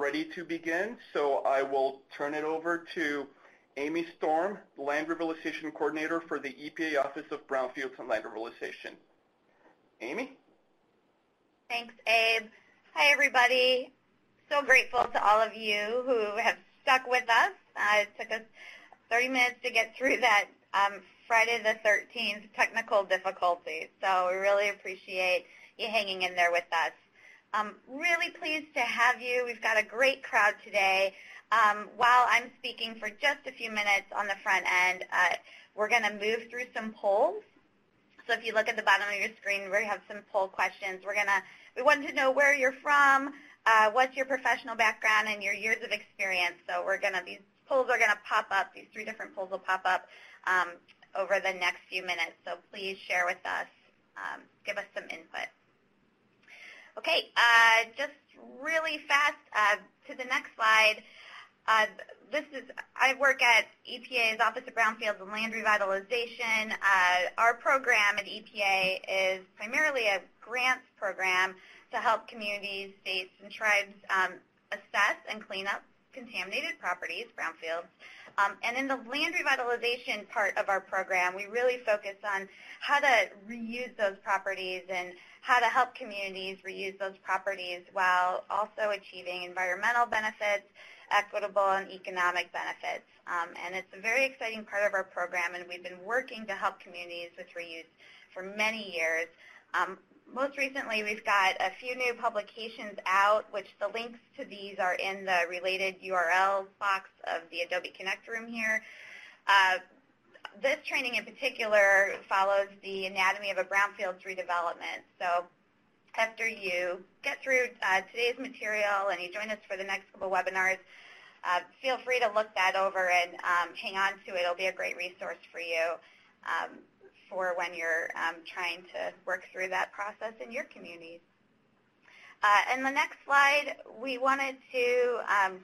ready to begin, so I will turn it over to Amy Storm, Land Revitalization Coordinator for the EPA Office of Brownfields and Land Revitalization. Amy? Thanks, Abe. Hi, everybody. So grateful to all of you who have stuck with us. It took us 30 minutes to get through that Friday the 13th technical difficulty, so we really appreciate you hanging in there with us. Really pleased to have you. We've got a great crowd today. While I'm speaking for just a few minutes on the front end, we're going to move through some polls. So if you look at the bottom of your screen, we have some poll questions. We want to know where you're from, what's your professional background, and your years of experience. So these polls are going to pop up. These 3 different polls will pop up over the next few minutes. So please share with us, give us some input. Okay, just really fast to the next slide. I work at EPA's Office of Brownfields and Land Revitalization. Our program at EPA is primarily a grants program to help communities, states, and tribes assess and clean up contaminated properties, brownfields. And in the land revitalization part of our program, we really focus on how to reuse those properties and how to help communities reuse those properties while also achieving environmental benefits, equitable and economic benefits. And it's a very exciting part of our program, and we've been working to help communities with reuse for many years. Most recently, we've got a few new publications out, which the links to these are in the related URL box of the Adobe Connect room here. This training in particular follows the anatomy of a brownfields redevelopment. So after you get through today's material and you join us for the next couple webinars, feel free to look that over and hang on to it. It'll be a great resource for you for when you're trying to work through that process in your communities. In the next slide, we wanted to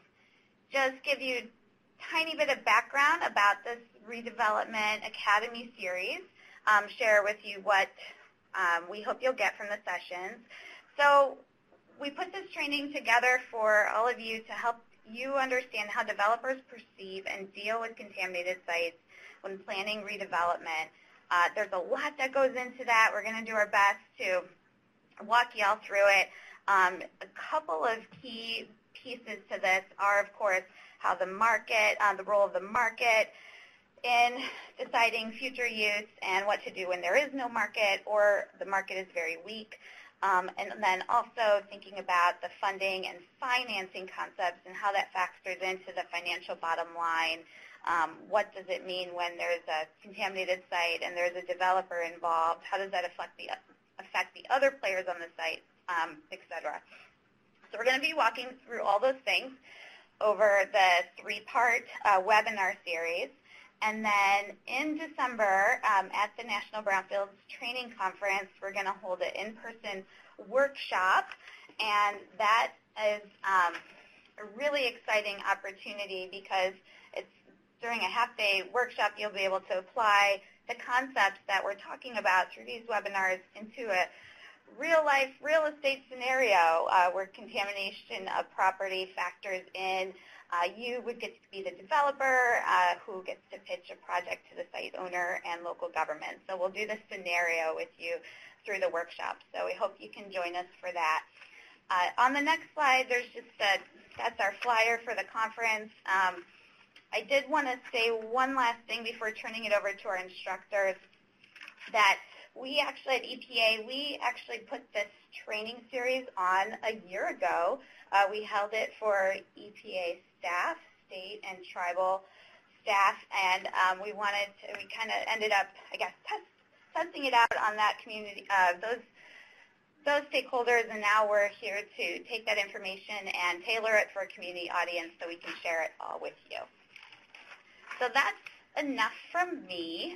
just give you a tiny bit of background about this Redevelopment Academy series, share with you what we hope you'll get from the sessions. So we put this training together for all of you to help you understand how developers perceive and deal with contaminated sites when planning redevelopment. There's a lot that goes into that. We're going to do our best to walk you all through it. A couple of key pieces to this are, of course, how the market, the role of the market in deciding future use and what to do when there is no market or the market is very weak. And then also thinking about the funding and financing concepts and how that factors into the financial bottom line. What does it mean when there's a contaminated site and there's a developer involved? How does that affect the other players on the site, et cetera? So we're going to be walking through all those things over the 3-part webinar series. And then in December, at the National Brownfields Training Conference, we're going to hold an in-person workshop, and that is a really exciting opportunity because it's during a half-day workshop you'll be able to apply the concepts that we're talking about through these webinars into a real-life real estate scenario where contamination of property factors in. You would get to be the developer who gets to pitch a project to the site owner and local government. So we'll do this scenario with you through the workshop. So we hope you can join us for that. On the next slide, that's our flyer for the conference. I did want to say one last thing before turning it over to our instructors, that we actually at EPA, we actually put this training series on a year ago. We held it for EPA staff, state and tribal staff, and we kind of ended up, I guess, testing it out on that community, those stakeholders, and now we're here to take that information and tailor it for a community audience so we can share it all with you. So that's enough from me.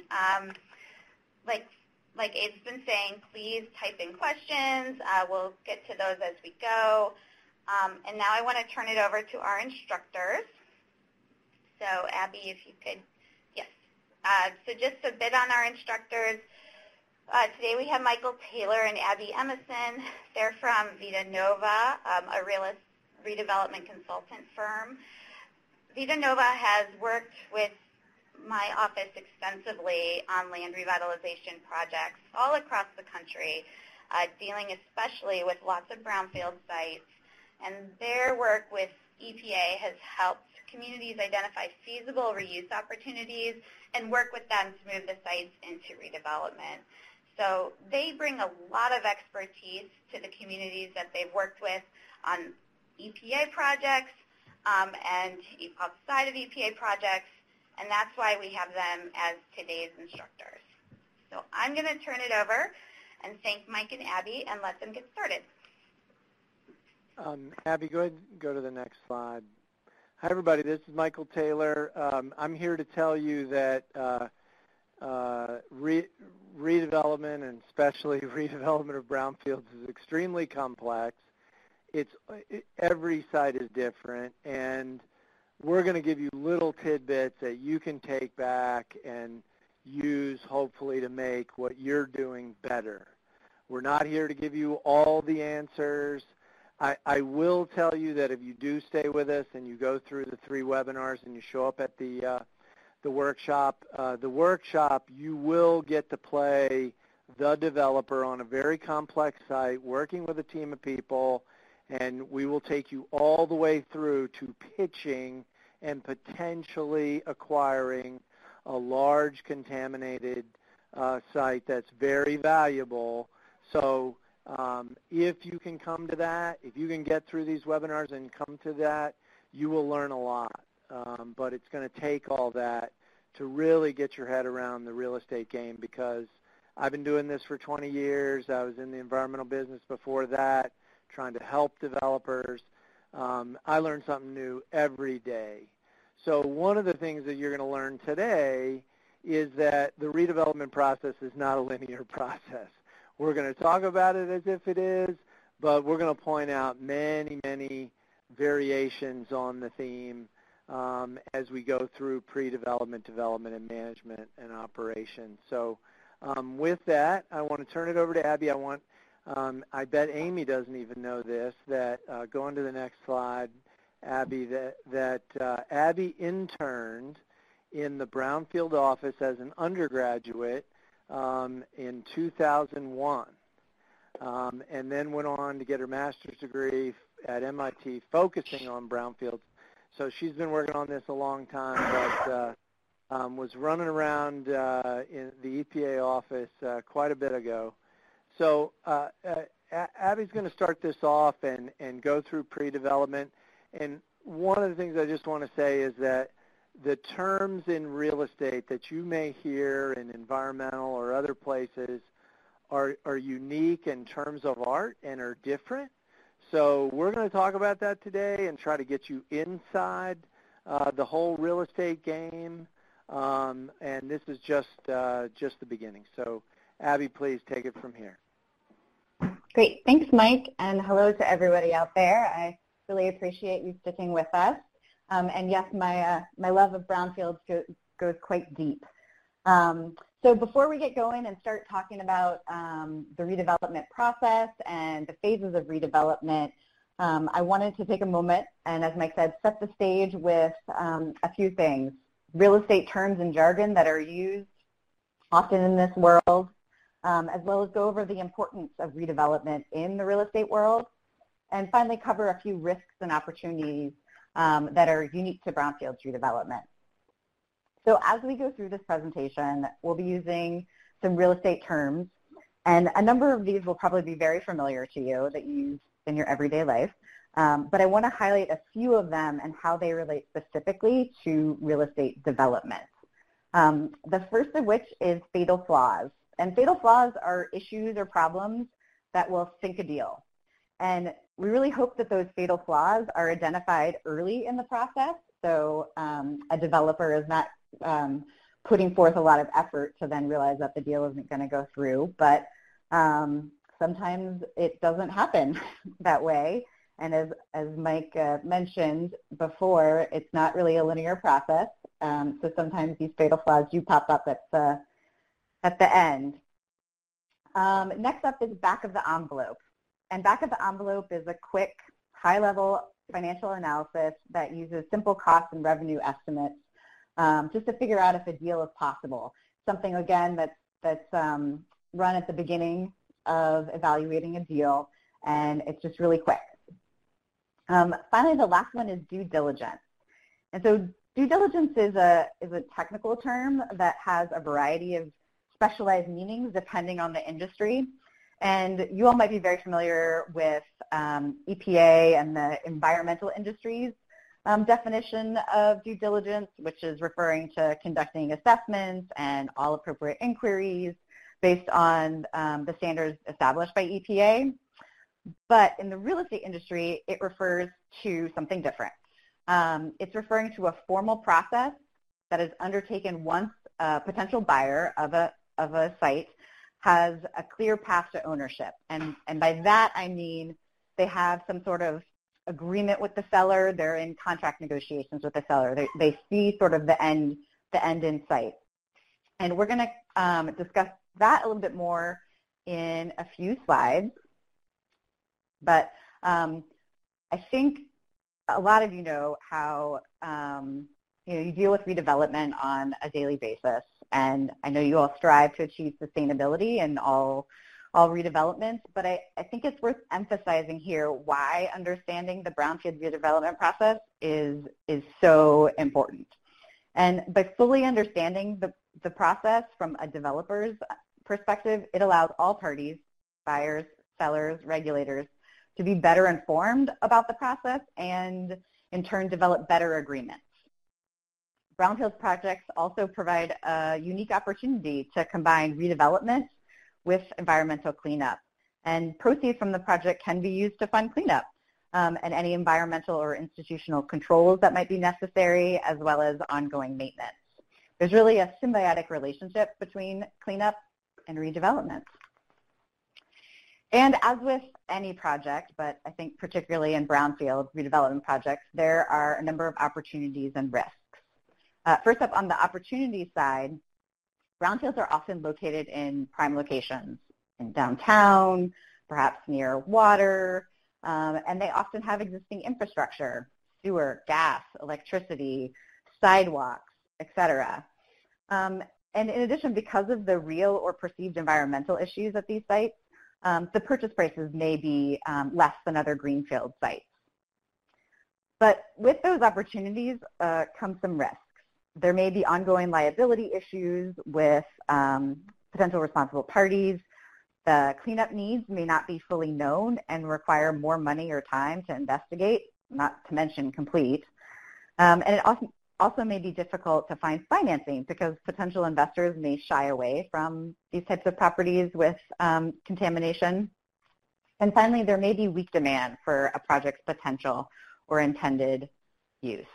Like Abe's been saying, please type in questions. We'll get to those as we go. And now I want to turn it over to our instructors. So Abby, if you could, yes. So just a bit on our instructors. Today we have Michael Taylor and Abby Emerson. They're from Vita Nova, a redevelopment consultant firm. Vita Nova has worked with my office extensively on land revitalization projects all across the country, dealing especially with lots of brownfield sites. And their work with EPA has helped communities identify feasible reuse opportunities and work with them to move the sites into redevelopment. So they bring a lot of expertise to the communities that they've worked with on EPA projects and outside of EPA projects, and that's why we have them as today's instructors. So I'm going to turn it over and thank Mike and Abby and let them get started. Abby, go ahead and go to the next slide. Hi, everybody. This is Michael Taylor. I'm here to tell you that redevelopment, and especially redevelopment of brownfields, is extremely complex. Every site is different, and we're going to give you little tidbits that you can take back and use, hopefully, to make what you're doing better. We're not here to give you all the answers. I will tell you that if you do stay with us and you go through the 3 webinars and you show up at the workshop, you will get to play the developer on a very complex site, working with a team of people, and we will take you all the way through to pitching and potentially acquiring a large contaminated site that's very valuable. So if you can come to that, if you can get through these webinars and come to that, you will learn a lot. But it's going to take all that to really get your head around the real estate game, because I've been doing this for 20 years. I was in the environmental business before that, trying to help developers. I learn something new every day. So one of the things that you're going to learn today is that the redevelopment process is not a linear process. We're going to talk about it as if it is, but we're going to point out many, many variations on the theme as we go through pre-development, development, and management and operations. So with that, I want to turn it over to Abby. I bet Amy doesn't even know this, that go on to the next slide, Abby, that Abby interned in the Brownfield office as an undergraduate in 2001, and then went on to get her master's degree at MIT focusing on brownfields. So she's been working on this a long time, but was running around in the EPA office quite a bit ago. So Abby's going to start this off and go through pre-development. And one of the things I just want to say is that the terms in real estate that you may hear in environmental or other places are unique in terms of art and are different. So we're going to talk about that today and try to get you inside the whole real estate game. And this is just the beginning. So Abby, please take it from here. Great. Thanks, Mike, and hello to everybody out there. I really appreciate you sticking with us. And yes, my love of brownfields goes quite deep. So before we get going and start talking about the redevelopment process and the phases of redevelopment, I wanted to take a moment and, as Mike said, set the stage with a few things. Real estate terms and jargon that are used often in this world, as well as go over the importance of redevelopment in the real estate world, and finally cover a few risks and opportunities that are unique to brownfields redevelopment. So as we go through this presentation, we'll be using some real estate terms, and a number of these will probably be very familiar to you that you use in your everyday life, but I want to highlight a few of them and how they relate specifically to real estate development. The first of which is fatal flaws, and fatal flaws are issues or problems that will sink a deal. And we really hope that those fatal flaws are identified early in the process, so a developer is not putting forth a lot of effort to then realize that the deal isn't going to go through. But sometimes it doesn't happen that way. And as Mike mentioned before, it's not really a linear process. So sometimes these fatal flaws do pop up at the end. Next up is back of the envelope. And back of the envelope is a quick, high-level financial analysis that uses simple cost and revenue estimates just to figure out if a deal is possible. Something, again, that's run at the beginning of evaluating a deal, and it's just really quick. Finally, the last one is due diligence. And so due diligence is a technical term that has a variety of specialized meanings depending on the industry. And you all might be very familiar with EPA and the environmental industry's definition of due diligence, which is referring to conducting assessments and all appropriate inquiries based on the standards established by EPA. But in the real estate industry, it refers to something different. It's referring to a formal process that is undertaken once a potential buyer of a site has a clear path to ownership. And by that, I mean they have some sort of agreement with the seller. They're in contract negotiations with the seller. They see sort of the end in sight. And we're going to discuss that a little bit more in a few slides. But I think a lot of you know how you deal with redevelopment on a daily basis, and I know you all strive to achieve sustainability in all redevelopments, but I think it's worth emphasizing here why understanding the brownfield redevelopment process is so important. And by fully understanding the process from a developer's perspective, it allows all parties, buyers, sellers, regulators, to be better informed about the process and, in turn, develop better agreements. Brownfield projects also provide a unique opportunity to combine redevelopment with environmental cleanup. And proceeds from the project can be used to fund cleanup and any environmental or institutional controls that might be necessary, as well as ongoing maintenance. There's really a symbiotic relationship between cleanup and redevelopment. And as with any project, but I think particularly in brownfield redevelopment projects, there are a number of opportunities and risks. First up, on the opportunity side, brownfields are often located in prime locations, in downtown, perhaps near water, and they often have existing infrastructure, sewer, gas, electricity, sidewalks, etc. And in addition, because of the real or perceived environmental issues at these sites, the purchase prices may be less than other greenfield sites. But with those opportunities come some risks. There may be ongoing liability issues with potential responsible parties. The cleanup needs may not be fully known and require more money or time to investigate, not to mention complete. And it also may be difficult to find financing because potential investors may shy away from these types of properties with contamination. And finally, there may be weak demand for a project's potential or intended use.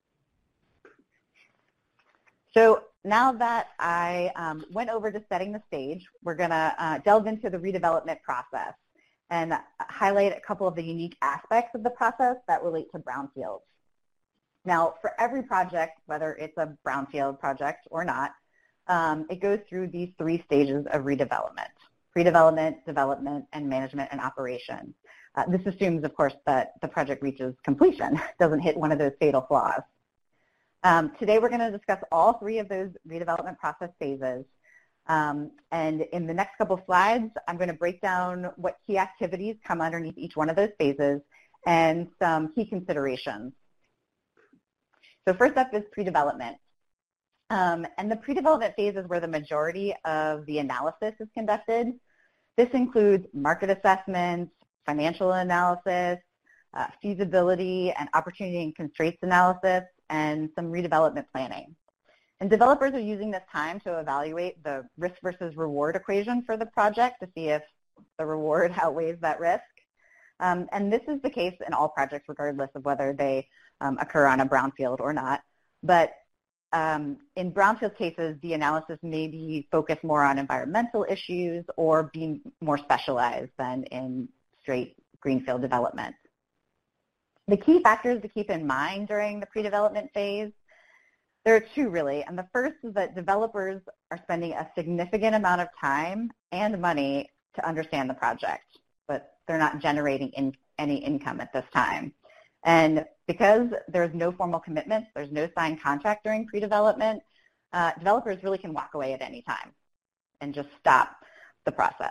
So now that I went over to setting the stage, we're going to delve into the redevelopment process and highlight a couple of the unique aspects of the process that relate to brownfields. Now, for every project, whether it's a brownfield project or not, it goes through these three stages of redevelopment: pre-development, development, and management and operation. This assumes, of course, that the project reaches completion, doesn't hit one of those fatal flaws. Today, we're going to discuss all three of those redevelopment process phases. And in the next couple slides, I'm going to break down what key activities come underneath each one of those phases and some key considerations. So first up is pre-development. And the pre-development phase is where the majority of the analysis is conducted. This includes market assessments, financial analysis, feasibility and opportunity and constraints analysis, and some redevelopment planning. And developers are using this time to evaluate the risk versus reward equation for the project to see if the reward outweighs that risk. And this is the case in all projects, regardless of whether they occur on a brownfield or not. But in brownfield cases, the analysis may be focused more on environmental issues or be more specialized than in straight greenfield development. The key factors to keep in mind during the pre-development phase, there are two really. And the first is that developers are spending a significant amount of time and money to understand the project, but they're not generating any income at this time. And because there's no formal commitments, there's no signed contract during pre-development, developers really can walk away at any time and just stop the process.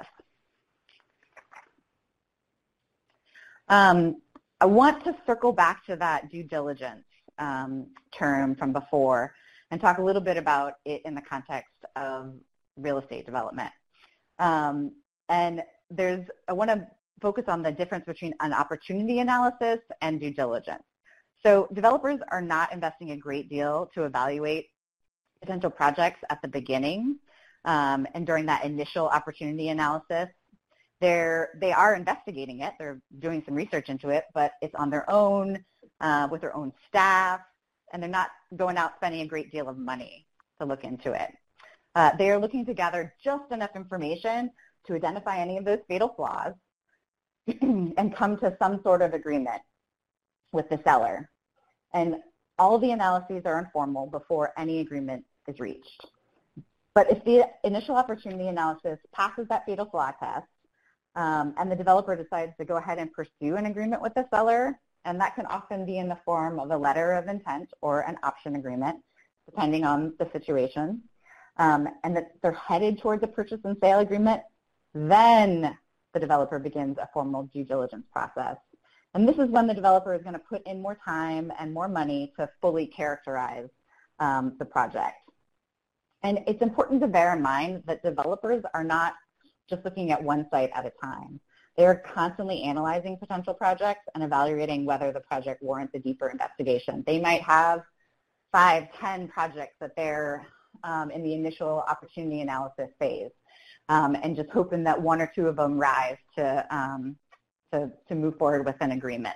I want to circle back to that due diligence term from before and talk a little bit about it in the context of real estate development. And I want to focus on the difference between an opportunity analysis and due diligence. So developers are not investing a great deal to evaluate potential projects at the beginning and during that initial opportunity analysis. They are investigating it, they're doing some research into it, but it's on their own, with their own staff, and they're not going out spending a great deal of money to look into it. They are looking to gather just enough information to identify any of those fatal flaws and come to some sort of agreement with the seller. And all the analyses are informal before any agreement is reached. But if the initial opportunity analysis passes that fatal flaw test, and the developer decides to go ahead and pursue an agreement with the seller, and that can often be in the form of a letter of intent or an option agreement, depending on the situation, and that they're headed towards a purchase and sale agreement, then the developer begins a formal due diligence process. And this is when the developer is going to put in more time and more money to fully characterize the project. And it's important to bear in mind that developers are not just looking at one site at a time. They're constantly analyzing potential projects and evaluating whether the project warrants a deeper investigation. They might have 5, 10 projects that they're in the initial opportunity analysis phase, and just hoping that 1 or 2 of them rise to move forward with an agreement.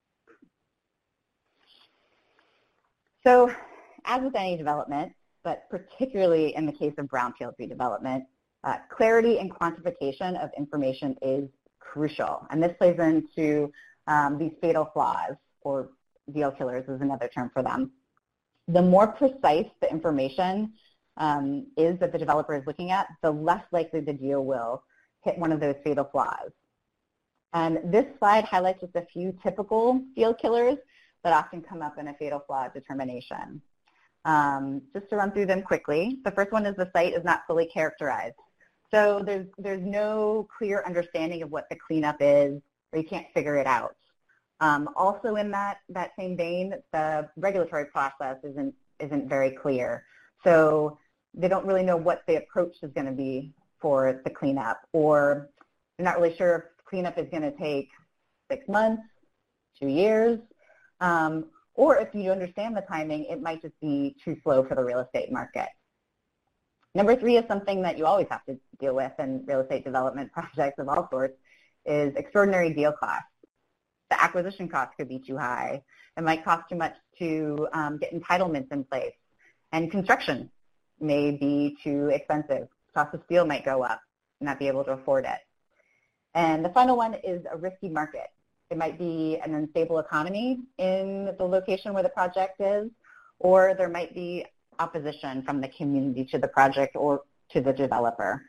So as with any development, but particularly in the case of brownfield redevelopment, clarity and quantification of information is crucial. And this plays into these fatal flaws, or deal killers is another term for them. The more precise the information is that the developer is looking at, the less likely the deal will hit one of those fatal flaws. And this slide highlights just a few typical deal killers that often come up in a fatal flaw determination. Just to run through them quickly, the first one is the site is not fully characterized. So there's no clear understanding of what the cleanup is, or you can't figure it out. Also in that same vein, the regulatory process isn't very clear. So they don't really know what the approach is going to be for the cleanup, or they're not really sure if cleanup is going to take 6 months, 2 years, or if you understand the timing, it might just be too slow for the real estate market. Number 3 is something that you always have to deal with in real estate development projects of all sorts, is extraordinary deal costs. The acquisition cost could be too high. It might cost too much to get entitlements in place. And construction may be too expensive. Cost of steel might go up, not be able to afford it. And the final one is a risky market. It might be an unstable economy in the location where the project is, or there might be opposition from the community to the project or to the developer.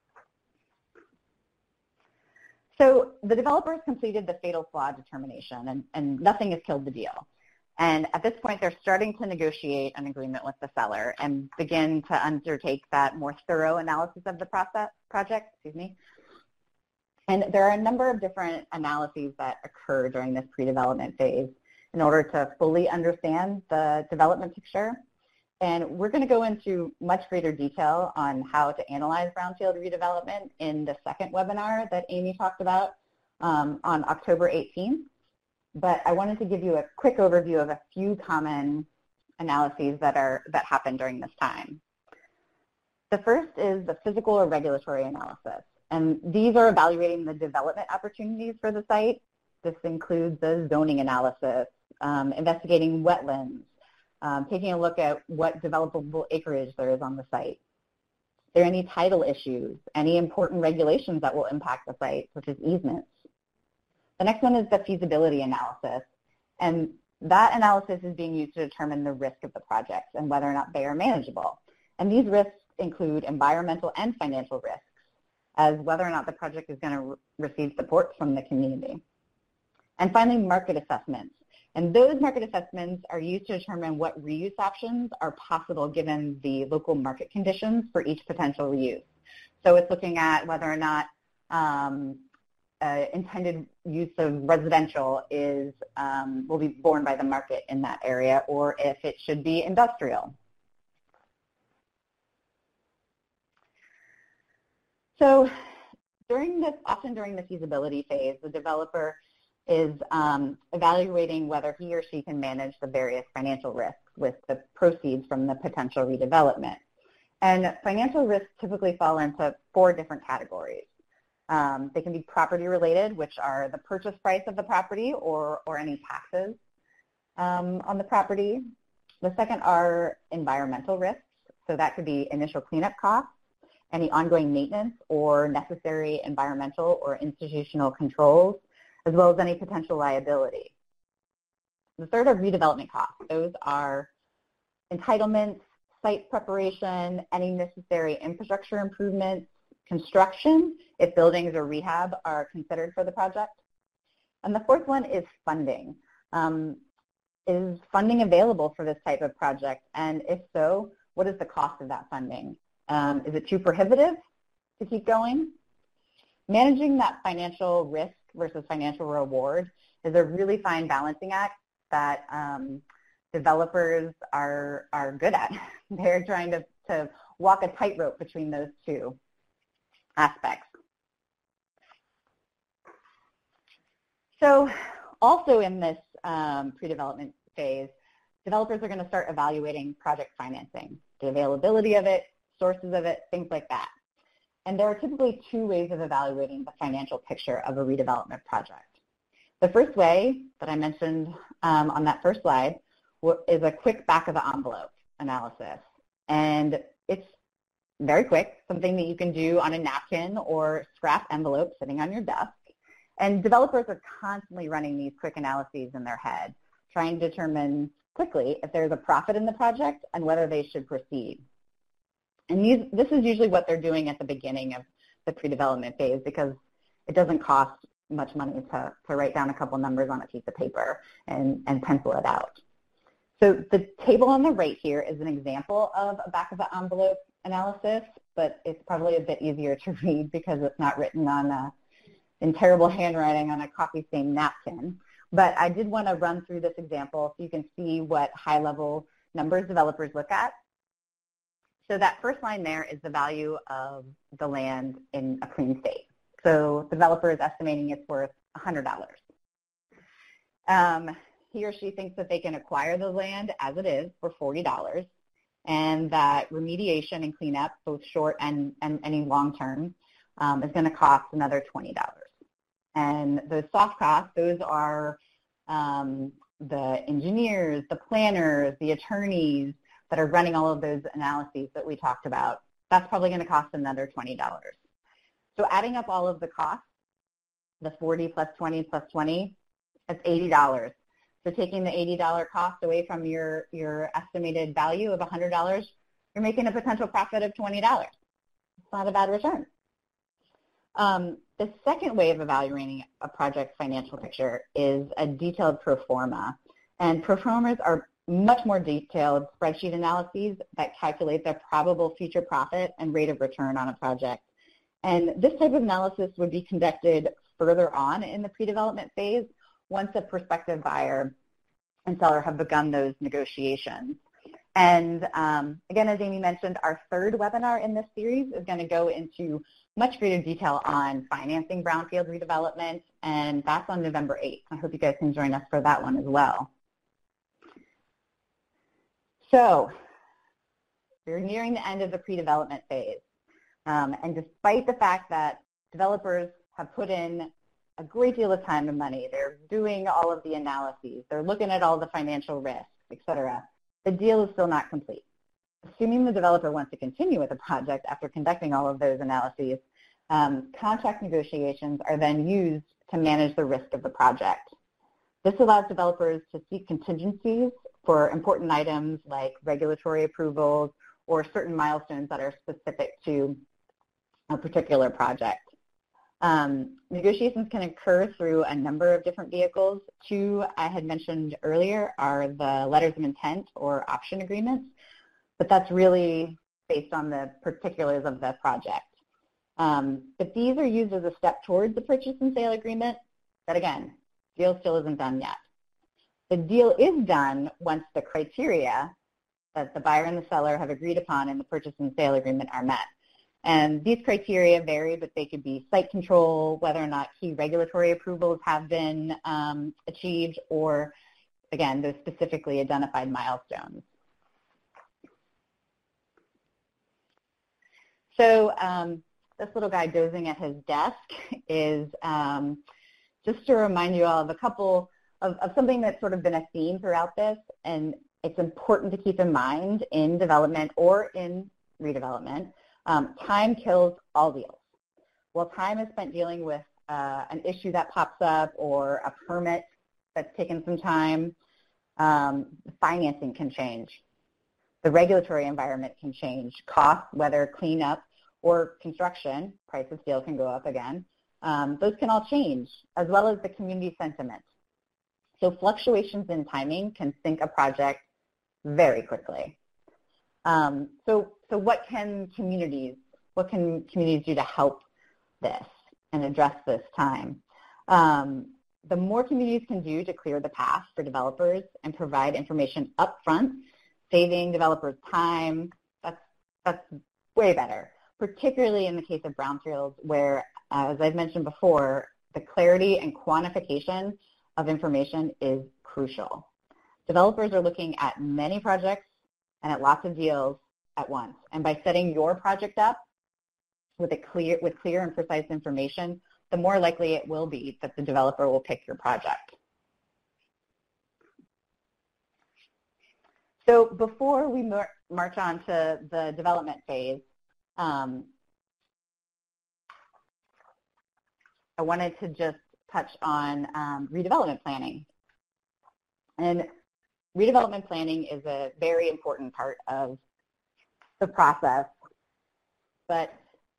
So the developer has completed the fatal flaw determination, and nothing has killed the deal. And at this point, they're starting to negotiate an agreement with the seller and begin to undertake that more thorough analysis of the project. And there are a number of different analyses that occur during this pre-development phase in order to fully understand the development picture. And we're going to go into much greater detail on how to analyze brownfield redevelopment in the second webinar that Amy talked about on October 18th. But I wanted to give you a quick overview of a few common analyses that happen during this time. The first is the physical or regulatory analysis. And these are evaluating the development opportunities for the site. This includes the zoning analysis, investigating wetlands, taking a look at what developable acreage there is on the site. Are there any title issues, any important regulations that will impact the site, such as easements? The next one is the feasibility analysis, and that analysis is being used to determine the risk of the projects and whether or not they are manageable. And these risks include environmental and financial risks, as whether or not the project is going to receive support from the community. And finally, market assessments. And those market assessments are used to determine what reuse options are possible given the local market conditions for each potential reuse. So it's looking at whether or not intended use of residential will be borne by the market in that area, or if it should be industrial. So often during the feasibility phase, the developer is evaluating whether he or she can manage the various financial risks with the proceeds from the potential redevelopment. And financial risks typically fall into 4 different categories. They can be property related, which are the purchase price of the property or any taxes on the property. The second are environmental risks. So that could be initial cleanup costs, any ongoing maintenance or necessary environmental or institutional controls, as well as any potential liability. The third are redevelopment costs. Those are entitlements, site preparation, any necessary infrastructure improvements, construction, if buildings or rehab are considered for the project. And the fourth one is funding. Is funding available for this type of project? And if so, what is the cost of that funding? Is it too prohibitive to keep going? Managing that financial risk versus financial reward is a really fine balancing act that developers are good at. They're trying to walk a tightrope between those 2 aspects. So also in this pre-development phase, developers are going to start evaluating project financing, the availability of it, sources of it, things like that. And there are typically 2 ways of evaluating the financial picture of a redevelopment project. The first way that I mentioned on that first slide is a quick back-of-the-envelope analysis. And it's very quick, something that you can do on a napkin or scrap envelope sitting on your desk. And developers are constantly running these quick analyses in their head, trying to determine quickly if there's a profit in the project and whether they should proceed. And this is usually what they're doing at the beginning of the pre-development phase because it doesn't cost much money to write down a couple numbers on a piece of paper and pencil it out. So the table on the right here is an example of a back-of-the-envelope analysis, but it's probably a bit easier to read because it's not written in terrible handwriting on a coffee-stained napkin. But I did want to run through this example so you can see what high-level numbers developers look at. So that first line there is the value of the land in a clean state. So the developer is estimating it's worth $100. He or she thinks that they can acquire the land as it is for $40, and that remediation and cleanup, both short and any long-term, is going to cost another $20. And those soft costs, those are the engineers, the planners, the attorneys that are running all of those analyses that we talked about. That's probably going to cost another $20. So adding up all of the costs, the 40 plus 20 plus 20, that's $80. So taking the $80 cost away from your estimated value of $100, you're making a potential profit of $20. It's not a bad return. The second way of evaluating a project's financial picture is a detailed pro forma. And pro formas are much more detailed spreadsheet analyses that calculate the probable future profit and rate of return on a project. And this type of analysis would be conducted further on in the pre-development phase once a prospective buyer and seller have begun those negotiations. And again, as Amy mentioned, our third webinar in this series is going to go into much greater detail on financing brownfield redevelopment, and that's on November 8th. I hope you guys can join us for that one as well. So we're nearing the end of the pre-development phase. And despite the fact that developers have put in a great deal of time and money, they're doing all of the analyses, they're looking at all the financial risks, et cetera, the deal is still not complete. Assuming the developer wants to continue with the project after conducting all of those analyses, contract negotiations are then used to manage the risk of the project. This allows developers to seek contingencies for important items like regulatory approvals or certain milestones that are specific to a particular project. Negotiations can occur through a number of different vehicles. Two I had mentioned earlier are the letters of intent or option agreements, but that's really based on the particulars of the project. But these are used as a step towards the purchase and sale agreement, but again, deal still isn't done yet. The deal is done once the criteria that the buyer and the seller have agreed upon in the purchase and sale agreement are met. And these criteria vary, but they could be site control, whether or not key regulatory approvals have been achieved, or, again, those specifically identified milestones. So this little guy dozing at his desk is just to remind you all of a couple of something that's sort of been a theme throughout this, and it's important to keep in mind in development or in redevelopment. Time kills all deals. While time is spent dealing with an issue that pops up or a permit that's taken some time, financing can change. The regulatory environment can change. Costs, whether cleanup or construction, price of steel can go up again. Those can all change, as well as the community sentiment. So fluctuations in timing can sink a project very quickly. So what can communities do to help this and address this time? The more communities can do to clear the path for developers and provide information up front, saving developers time, that's way better, particularly in the case of brownfields where, as I've mentioned before, the clarity and quantification of information is crucial. Developers are looking at many projects and at lots of deals at once. And by setting your project up with clear and precise information, the more likely it will be that the developer will pick your project. So before we march on to the development phase, I wanted to just touch on redevelopment planning. And redevelopment planning is a very important part of the process, but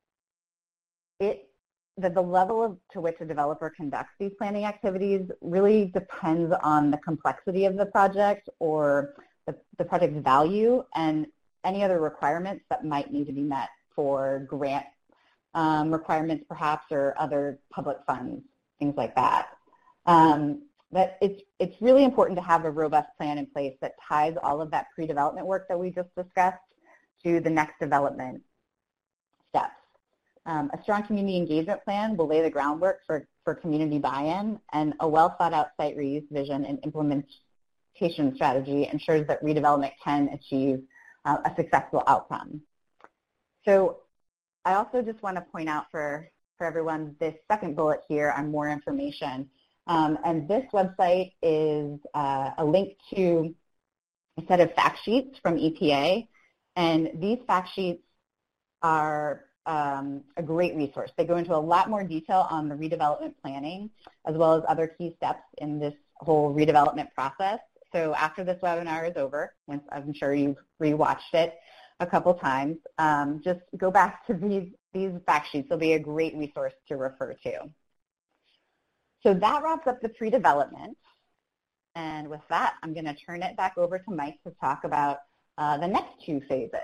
the level to which a developer conducts these planning activities really depends on the complexity of the project or the project's value and any other requirements that might need to be met for grant requirements perhaps or other public funds, things like that. But it's really important to have a robust plan in place that ties all of that pre-development work that we just discussed to the next development steps. A strong community engagement plan will lay the groundwork for community buy-in, and a well-thought-out site reuse vision and implementation strategy ensures that redevelopment can achieve a successful outcome. So I also just want to point out for everyone this second bullet here on more information. And this website is a link to a set of fact sheets from EPA. And these fact sheets are a great resource. They go into a lot more detail on the redevelopment planning as well as other key steps in this whole redevelopment process. So after this webinar is over, once I'm sure you've rewatched it a couple times, just go back to these fact sheets. They'll be a great resource to refer to. So that wraps up the pre-development. And with that, I'm going to turn it back over to Mike to talk about the next two phases.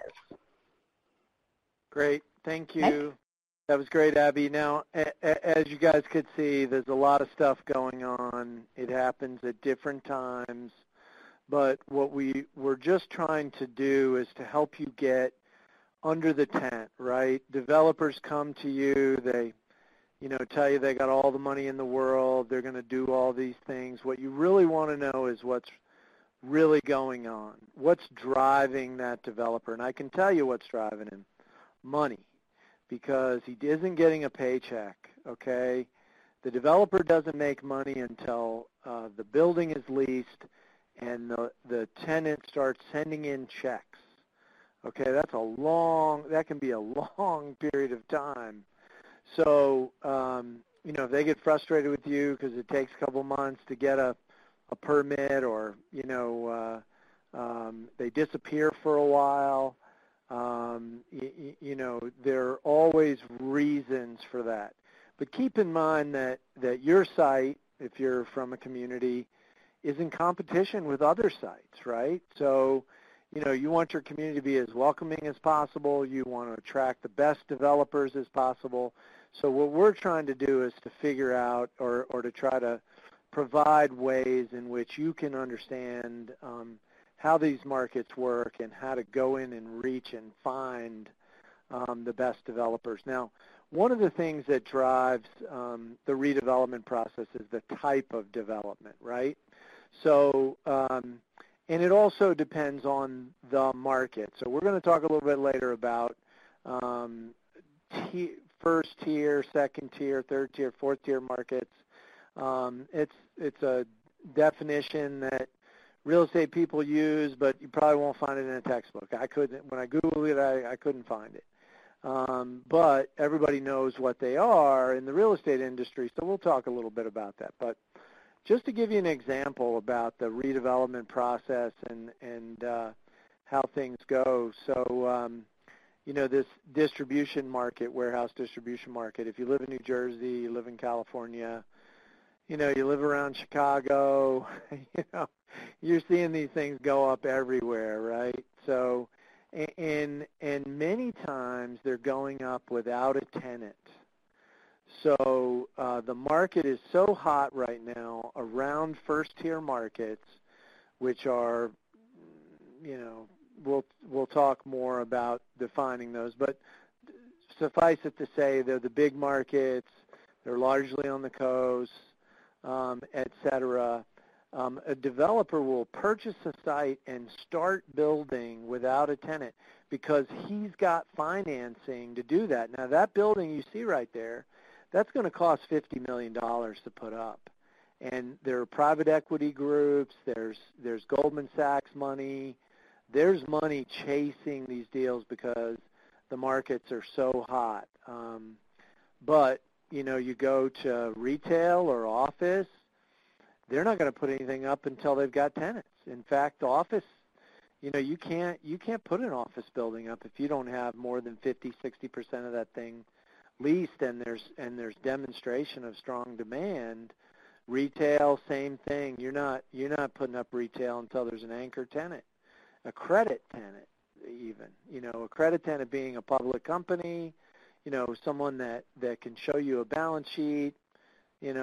Great. Thank you. Mike? That was great, Abby. Now, as you guys could see, there's a lot of stuff going on. It happens at different times. But what we were just trying to do is to help you get under the tent, right? Developers come to you. They tell you they got all the money in the world. They're going to do all these things. What you really want to know is what's really going on. What's driving that developer? And I can tell you what's driving him. Money. Because he isn't getting a paycheck, okay? The developer doesn't make money until the building is leased and the tenant starts sending in checks. Okay, that can be a long period of time. So, if they get frustrated with you because it takes a couple months to get a permit or, they disappear for a while, there are always reasons for that. But keep in mind that your site, if you're from a community, is in competition with other sites, right? So, you want your community to be as welcoming as possible. You want to attract the best developers as possible. So what we're trying to do is to figure out or to try to provide ways in which you can understand how these markets work and how to go in and reach and find the best developers. Now, one of the things that drives the redevelopment process is the type of development, right? So, and it also depends on the market. So we're going to talk a little bit later about first tier, second tier, third tier, fourth tier markets. It's a definition that real estate people use, but you probably won't find it in a textbook. When I Googled it, I couldn't find it. But everybody knows what they are in the real estate industry, so we'll talk a little bit about that. But just to give you an example about the redevelopment process and how things go. So, this distribution market, warehouse distribution market, if you live in New Jersey, you live in California, you live around Chicago, you're seeing these things go up everywhere, right? So, and many times they're going up without a tenant. So the market is so hot right now around first-tier markets, which are, we'll talk more about defining those, but suffice it to say they're the big markets, they're largely on the coast, et cetera. A developer will purchase a site and start building without a tenant because he's got financing to do that. Now, that building you see right there, that's going to cost $50 million to put up. And there are private equity groups, there's Goldman Sachs money, there's money chasing these deals because the markets are so hot. But, you go to retail or office, they're not going to put anything up until they've got tenants. In fact, office, you can't put an office building up if you don't have more than 50-60% of that thing leased and there's demonstration of strong demand. Retail, same thing. You're not putting up retail until there's an anchor tenant, a credit tenant even. A credit tenant being a public company, someone that can show you a balance sheet. You're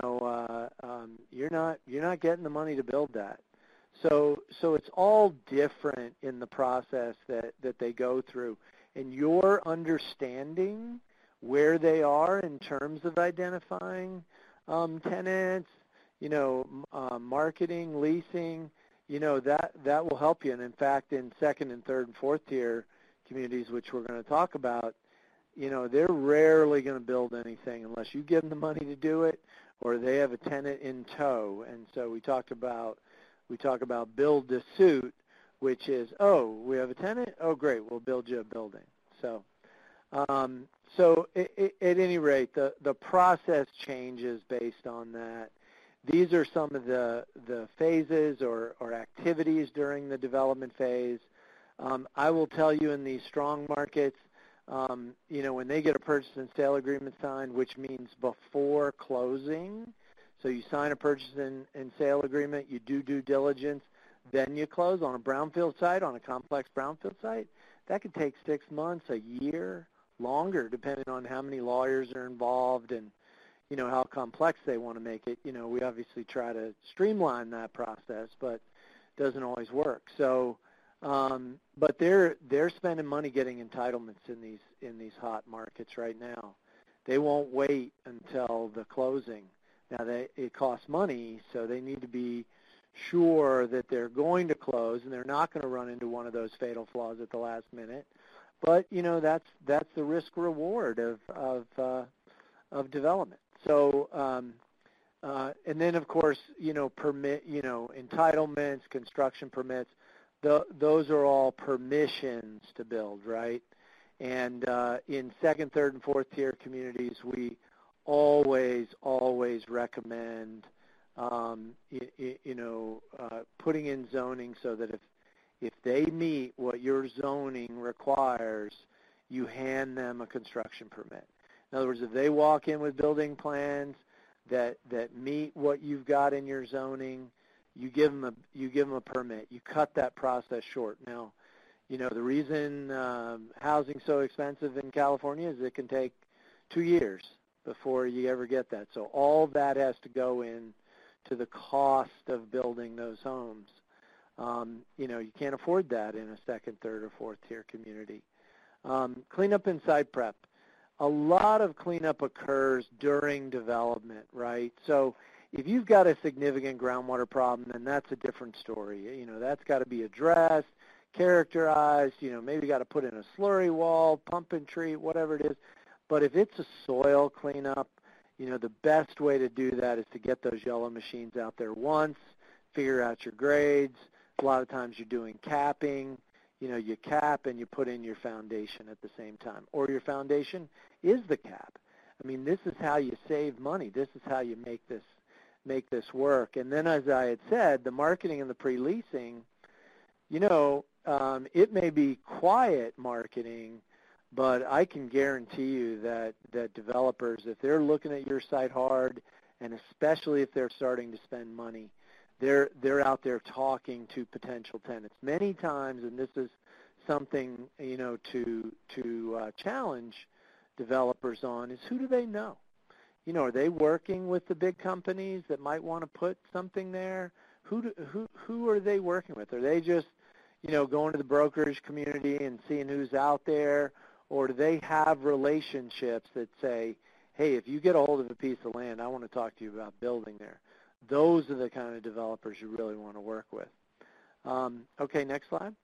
not getting the money to build that. So it's all different in the process that they go through. And your understanding where they are in terms of identifying tenants, marketing, leasing, that will help you. And in fact, in second and third and fourth tier communities, which we're going to talk about, they're rarely going to build anything unless you give them the money to do it or they have a tenant in tow. And so we talk about build to suit, which is, we have a tenant? Oh, great, we'll build you a building. So at any rate, the process changes based on that. These are some of the phases or activities during the development phase. I will tell you in these strong markets, when they get a purchase and sale agreement signed, which means before closing, so you sign a purchase and sale agreement, you do due diligence, then you close on a brownfield site, on a complex brownfield site, that could take 6 months, a year, longer, depending on how many lawyers are involved and, how complex they want to make it. We obviously try to streamline that process, but it doesn't always work. So, but they're spending money getting entitlements in these hot markets right now. They won't wait until the closing. Now, it costs money, so they need to be sure that they're going to close and they're not going to run into one of those fatal flaws at the last minute. But that's the risk reward of development. So and then of course entitlements, construction permits. Those are all permissions to build, right? And in second, third, and fourth tier communities, we always recommend putting in zoning so that if they meet what your zoning requires, you hand them a construction permit. In other words, if they walk in with building plans that meet what you've got in your zoning, you give them a permit. You cut that process short. Now, the reason housing's so expensive in California is it can take 2 years before you ever get that. So all that has to go in to the cost of building those homes. You can't afford that in a second, third, or fourth tier community. Cleanup and site prep. A lot of cleanup occurs during development, right? So if you've got a significant groundwater problem, then that's a different story. That's got to be addressed, characterized, maybe got to put in a slurry wall, pump and treat, whatever it is. But if it's a soil cleanup, the best way to do that is to get those yellow machines out there once, figure out your grades. A lot of times you're doing capping. You cap and you put in your foundation at the same time. Or your foundation is the cap. I mean, this is how you save money. This is how you make this work. And then, as I had said, the marketing and the pre-leasing, it may be quiet marketing, but I can guarantee you that developers, if they're looking at your site hard, and especially if they're starting to spend money, they're out there talking to potential tenants. Many times, and this is something, to challenge developers on, is who do they know? Are they working with the big companies that might want to put something there? Who are they working with? Are they just, going to the brokerage community and seeing who's out there? Or do they have relationships that say, hey, if you get a hold of a piece of land, I want to talk to you about building there? Those are the kind of developers you really want to work with. Okay, next slide.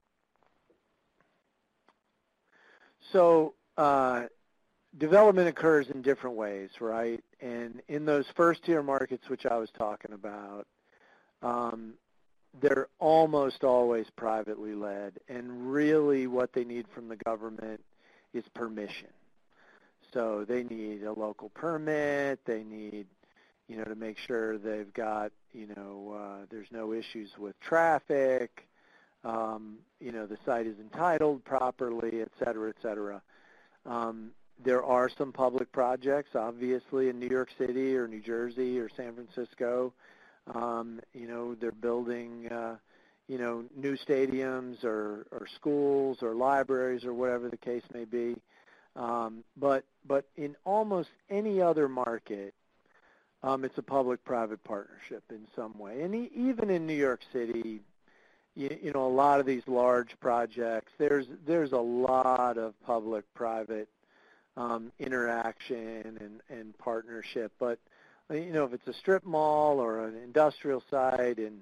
So development occurs in different ways, right? And in those first-tier markets, which I was talking about, they're almost always privately led. And really what they need from the government is permission. So they need a local permit. They need to make sure they've got, there's no issues with traffic, the site is entitled properly, et cetera, et cetera. There are some public projects, obviously, in New York City or New Jersey or San Francisco. They're building, new stadiums or schools or libraries or whatever the case may be. But in almost any other market, it's a public-private partnership in some way. And even in New York City, a lot of these large projects, there's a lot of public-private interaction and partnership. But, if it's a strip mall or an industrial site and,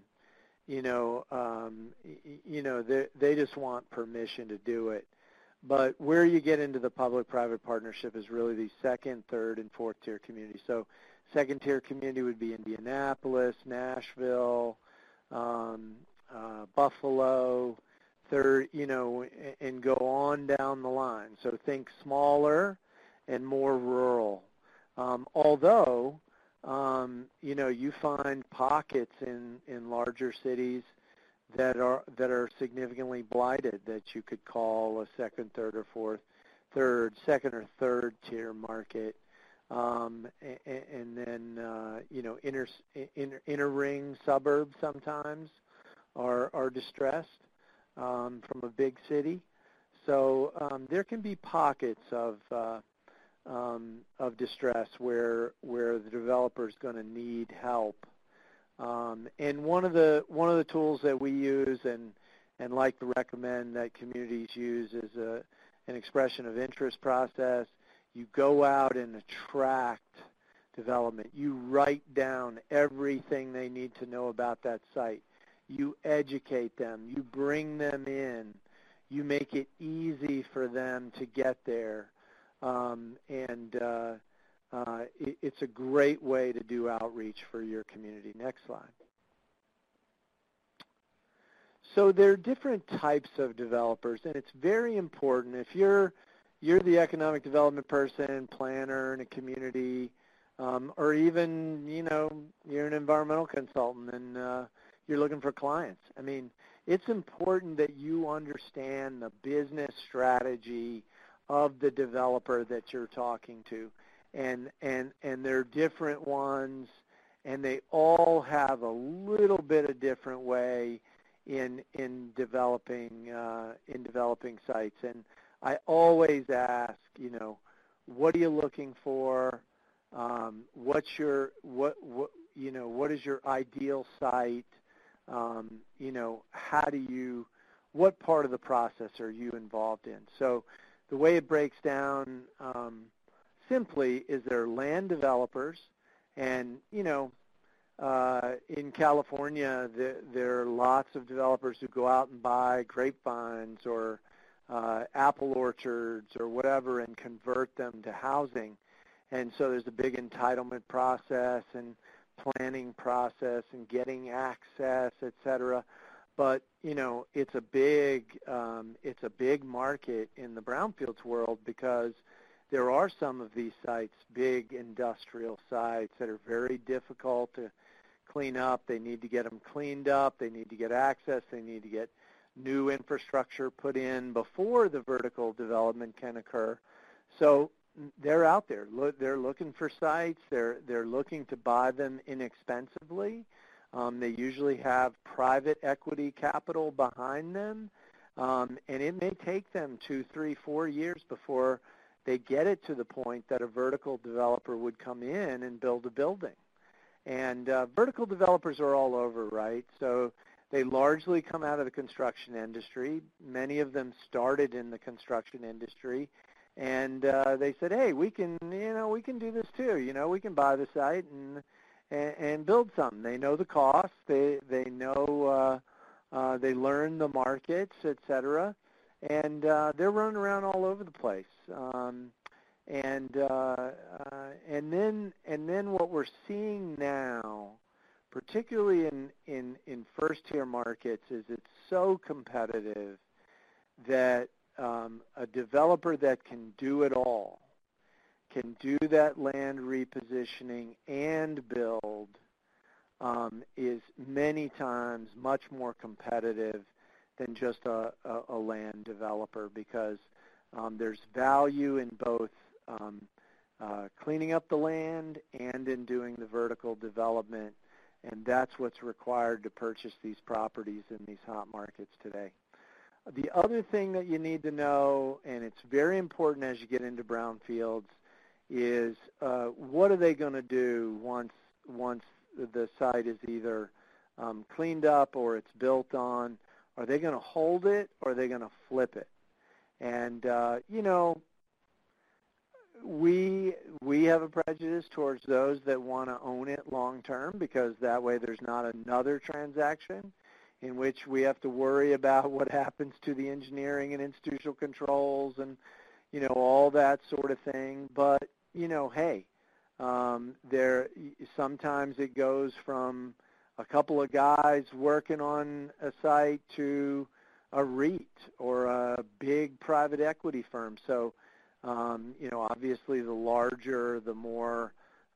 they just want permission to do it. But where you get into the public-private partnership is really these second, third, and fourth-tier communities. So second-tier community would be Indianapolis, Nashville, Buffalo, third, and go on down the line. So think smaller and more rural. Although, you find pockets in larger cities that are significantly blighted that you could call a second, third, or second or third tier market. And then, inner ring suburbs sometimes are distressed from a big city. So there can be pockets of distress where the developer is going to need help. And one of the tools that we use and like to recommend that communities use is an expression of interest process. You go out and attract development. You write down everything they need to know about that site. You educate them. You bring them in. You make it easy for them to get there. It's a great way to do outreach for your community. Next slide. So there are different types of developers, and it's very important. If you're the economic development person, planner in a community, or even, you're an environmental consultant and you're looking for clients. I mean, it's important that you understand the business strategy of the developer that you're talking to. and they're different ones, and they all have a little bit of different way in developing sites. And I always ask, what are you looking for? What is your ideal site? What part of the process are you involved in? So the way it breaks down simply is there are land developers, and in California there are lots of developers who go out and buy grapevines or apple orchards or whatever and convert them to housing. And so there's a big entitlement process and planning process and getting access, et cetera. But it's a big market in the brownfields world, because there are some of these sites, big industrial sites, that are very difficult to clean up. They need to get them cleaned up. They need to get access. They need to get new infrastructure put in before the vertical development can occur. So they're out there. They're looking for sites. They're looking to buy them inexpensively. They usually have private equity capital behind them, and it may take them 2, 3, 4 years before they get it to the point that a vertical developer would come in and build a building. And vertical developers are all over, right? So they largely come out of the construction industry. Many of them started in the construction industry, and they said, "Hey, we can do this too. We can buy the site and build something." They know the costs. They know they learn the markets, et cetera, and they're running around all over the place. And then what we're seeing now, particularly in first-tier markets, is it's so competitive that a developer that can do it all, can do that land repositioning and build, is many times much more competitive than just a land developer, because there's value in both cleaning up the land and in doing the vertical development, and that's what's required to purchase these properties in these hot markets today. The other thing that you need to know, and it's very important as you get into brownfields, is what are they going to do once the site is either cleaned up or it's built on? Are they going to hold it, or are they going to flip it? And we have a prejudice towards those that want to own it long term, because that way there's not another transaction in which we have to worry about what happens to the engineering and institutional controls and all that sort of thing. But hey, there sometimes it goes from a couple of guys working on a site to a REIT or a big private equity firm. So obviously the larger, the more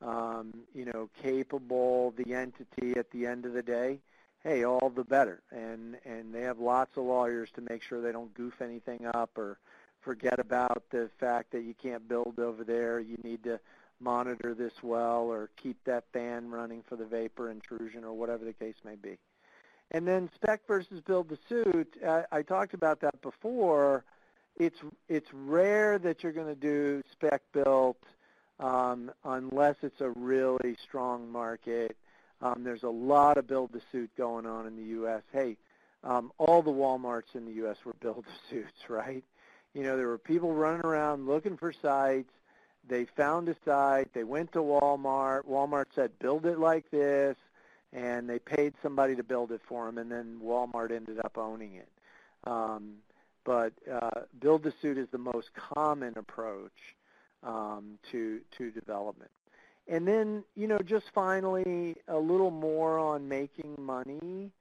capable the entity at the end of the day, hey, all the better. And they have lots of lawyers to make sure they don't goof anything up or forget about the fact that you can't build over there. You need to monitor this well, or keep that fan running for the vapor intrusion, or whatever the case may be. And then spec versus build to suit, I talked about that before. It's rare that you're going to do spec built unless it's a really strong market. There's a lot of build to suit going on in the U.S. Hey, all the Walmarts in the U.S. were build to suits, right? There were people running around looking for sites. They found a site. They went to Walmart. Walmart said, build it like this, and they paid somebody to build it for them, and then Walmart ended up owning it. But build-to-suit is the most common approach to development. And then, just finally, a little more on making money.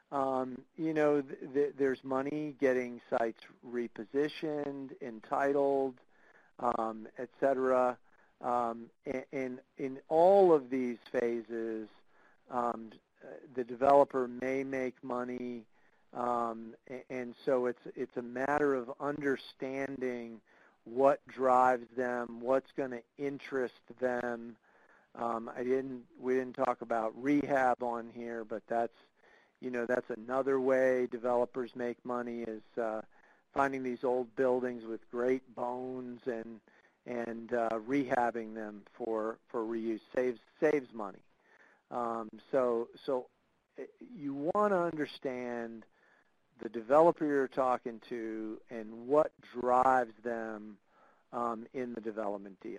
There's money getting sites repositioned, entitled, et cetera. In all of these phases, the developer may make money, and so it's a matter of understanding what drives them, what's going to interest them. We didn't talk about rehab on here, but that's another way developers make money is finding these old buildings with great bones and rehabbing them for reuse saves money. So you want to understand the developer you're talking to and what drives them in the development deal.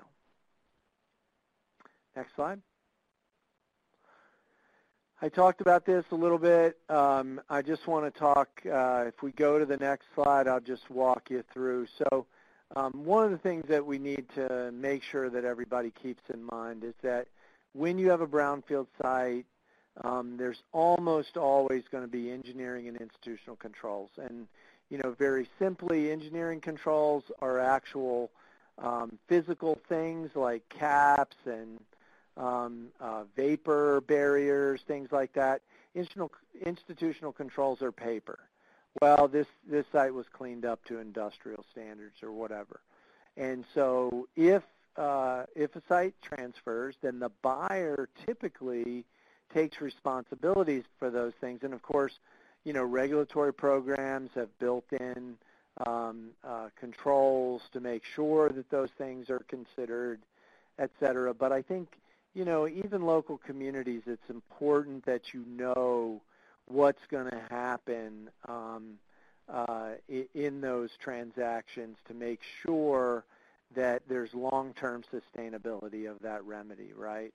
Next slide. I talked about this a little bit. I just want to talk, if we go to the next slide, I'll just walk you through. So one of the things that we need to make sure that everybody keeps in mind is that when you have a brownfield site, there's almost always going to be engineering and institutional controls. And, very simply, engineering controls are actual physical things like caps and vapor barriers, things like that. Institutional controls are paper. Well, this site was cleaned up to industrial standards or whatever. And so if a site transfers, then the buyer typically takes responsibilities for those things. And of course, regulatory programs have built in controls to make sure that those things are considered, et cetera. But I think, even local communities, it's important that you know what's going to happen in those transactions to make sure that there's long-term sustainability of that remedy, right?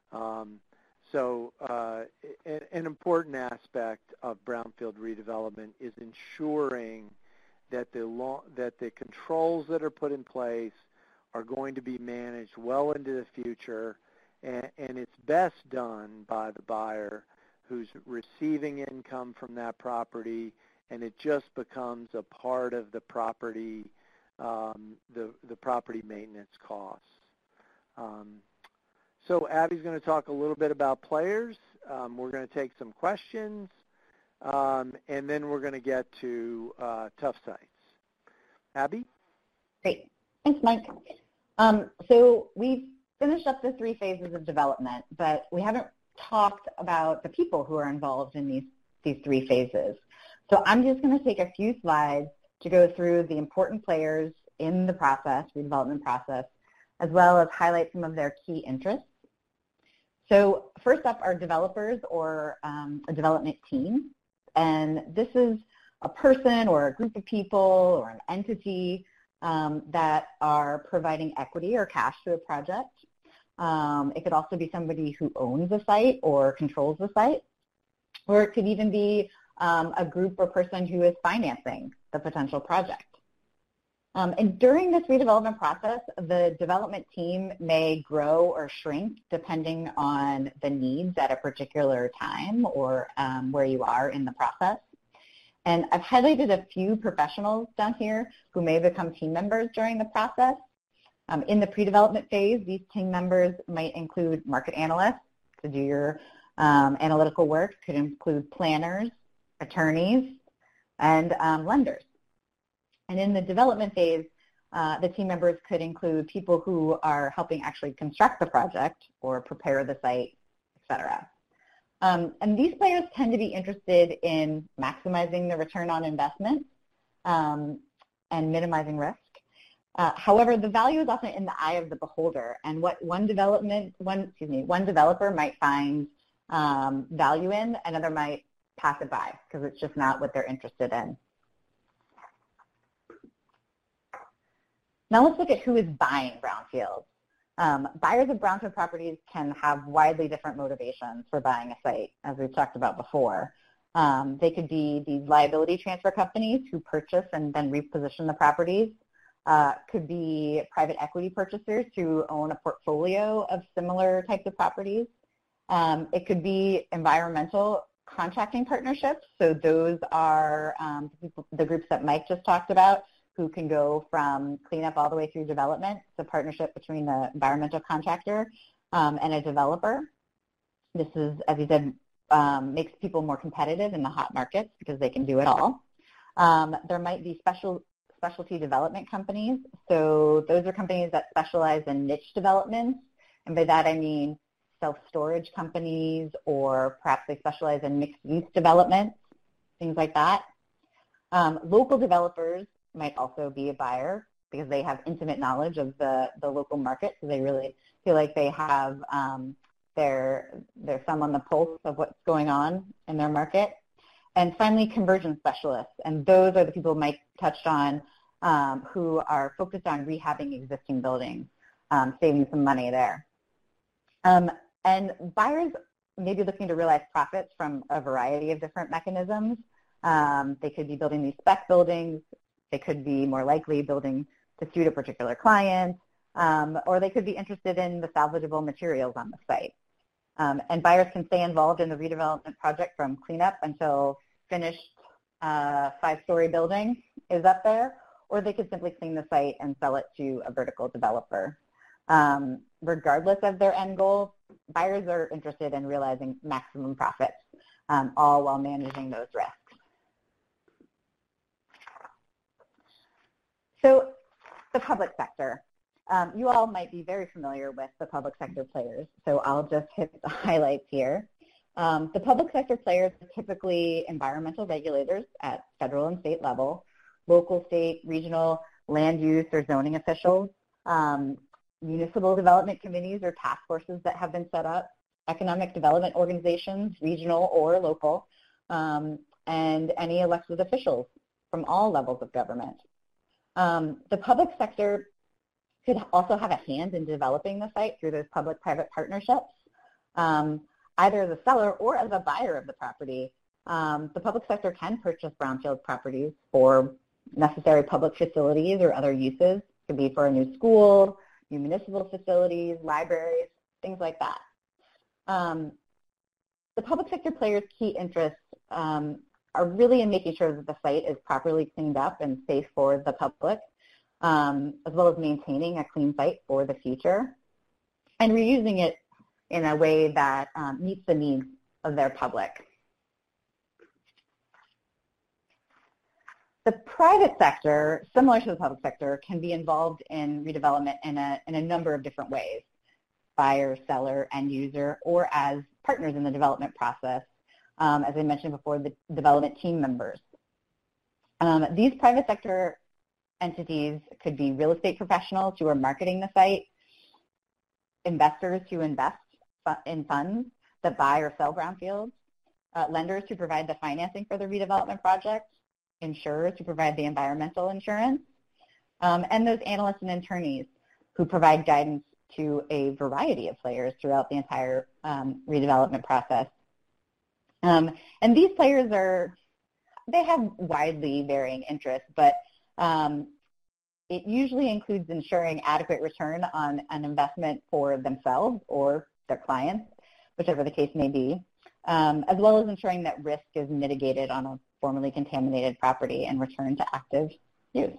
So an important aspect of brownfield redevelopment is ensuring that the controls that are put in place are going to be managed well into the future, and it's best done by the buyer who's receiving income from that property, and it just becomes a part of the property, the property maintenance costs. So Abby's going to talk a little bit about players. We're going to take some questions, and then we're going to get to tough sites. Abby? Great. Thanks, Mike. So we've finished up the 3 phases of development, but we haven't talked about the people who are involved in these 3 phases. So I'm just going to take a few slides to go through the important players in the process, redevelopment process, as well as highlight some of their key interests. So first up are developers or a development team. And this is a person or a group of people or an entity that are providing equity or cash to a project. It could also be somebody who owns the site or controls the site. Or it could even be a group or person who is financing the potential project. And during this redevelopment process, the development team may grow or shrink depending on the needs at a particular time or where you are in the process. And I've highlighted a few professionals down here who may become team members during the process. In the pre-development phase, these team members might include market analysts to do your analytical work, could include planners, attorneys, and lenders. And in the development phase, the team members could include people who are helping actually construct the project or prepare the site, et cetera. And these players tend to be interested in maximizing the return on investment and minimizing risk. However, the value is often in the eye of the beholder, and what one developer might find value in, another might pass it by because it's just not what they're interested in. Now let's look at who is buying brownfields. Buyers of brownfield properties can have widely different motivations for buying a site, as we've talked about before. They could be these liability transfer companies who purchase and then reposition the properties. Could be private equity purchasers who own a portfolio of similar types of properties. It could be environmental contracting partnerships. So those are the groups that Mike just talked about, who can go from cleanup all the way through development. It's a partnership between the environmental contractor and a developer. This is, as he said, makes people more competitive in the hot markets because they can do it all. There might be specialty development companies. So those are companies that specialize in niche developments. And by that I mean self-storage companies, or perhaps they specialize in mixed-use developments, things like that. Local developers might also be a buyer because they have intimate knowledge of the local market, so they really feel like they have their thumb on the pulse of what's going on in their market. And finally, conversion specialists, and those are the people Mike touched on who are focused on rehabbing existing buildings, saving some money there. And buyers may be looking to realize profits from a variety of different mechanisms. They could be building these spec buildings. They could be more likely building to suit a particular client, or they could be interested in the salvageable materials on the site. And buyers can stay involved in the redevelopment project from cleanup until finished 5-story building is up there, or they could simply clean the site and sell it to a vertical developer. Regardless of their end goal, buyers are interested in realizing maximum profits, all while managing those risks. So the public sector. You all might be very familiar with the public sector players, so I'll just hit the highlights here. The public sector players are typically environmental regulators at federal and state level, local, state, regional, land use or zoning officials, municipal development committees or task forces that have been set up, economic development organizations, regional or local, and any elected officials from all levels of government. The public sector could also have a hand in developing the site through those public-private partnerships. Either as a seller or as a buyer of the property, the public sector can purchase brownfield properties for necessary public facilities or other uses. It could be for a new school, new municipal facilities, libraries, things like that. The public sector players' key interests are really in making sure that the site is properly cleaned up and safe for the public, as well as maintaining a clean site for the future, and reusing it in a way that meets the needs of their public. The private sector, similar to the public sector, can be involved in redevelopment in a number of different ways: buyer, seller, end user, or as partners in the development process, as I mentioned before, the development team members. These private sector entities could be real estate professionals who are marketing the site, investors who invest in funds that buy or sell brownfields, lenders who provide the financing for the redevelopment project, insurers who provide the environmental insurance, and those analysts and attorneys who provide guidance to a variety of players throughout the entire redevelopment process. And these players they have widely varying interests, but it usually includes ensuring adequate return on an investment for themselves or their clients, whichever the case may be, as well as ensuring that risk is mitigated on a formerly contaminated property and returned to active use.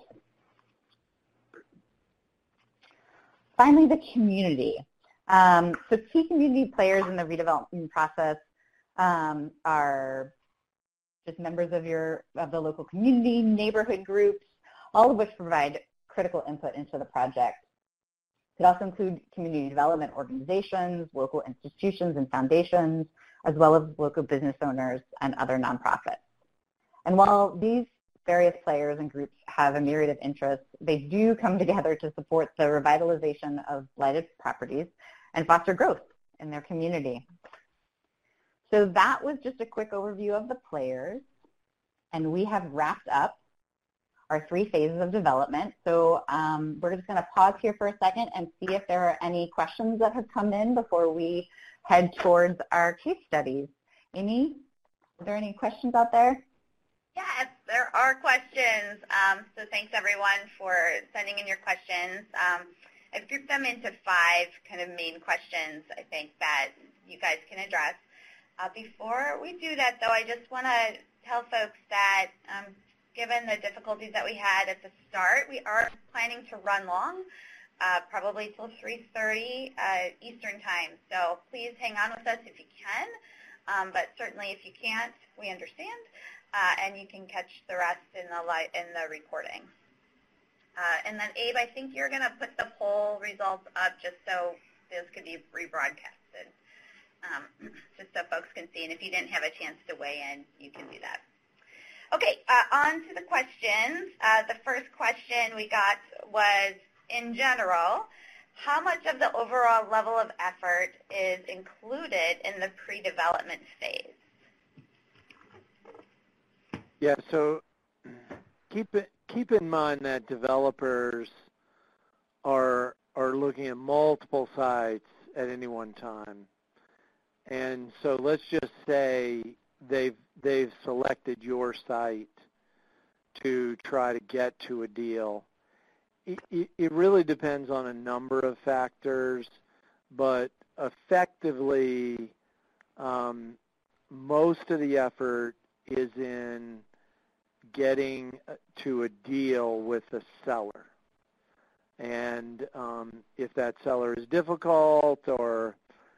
Finally, the community. So key community players in the redevelopment process are just members of the local community, neighborhood groups, all of which provide critical input into the project. It also include community development organizations, local institutions and foundations, as well as local business owners and other nonprofits. And while these various players and groups have a myriad of interests, they do come together to support the revitalization of blighted properties and foster growth in their community. So that was just a quick overview of the players, and we have wrapped up our 3 phases of development. So we're just going to pause here for a second and see if there are any questions that have come in before we head towards our case studies. Amy, are there any questions out there? Yes, there are questions. So thanks everyone for sending in your questions. I've grouped them into 5 kind of main questions I think that you guys can address. Before we do that, though, I just want to tell folks that given the difficulties that we had at the start, we are planning to run long, probably till 3:30 Eastern time. So please hang on with us if you can, but certainly if you can't, we understand, and you can catch the rest in the recording. And then, Abe, I think you're going to put the poll results up just so those could be rebroadcasted, just so folks can see. And if you didn't have a chance to weigh in, you can do that. Okay, on to the questions. The first question we got was, in general, how much of the overall level of effort is included in the pre-development phase? Yeah, so keep in mind that developers are looking at multiple sites at any one time. And so let's just say they've selected your site to try to get to a deal. It really depends on a number of factors, but effectively, most of the effort is in getting to a deal with the seller. And if that seller is difficult or,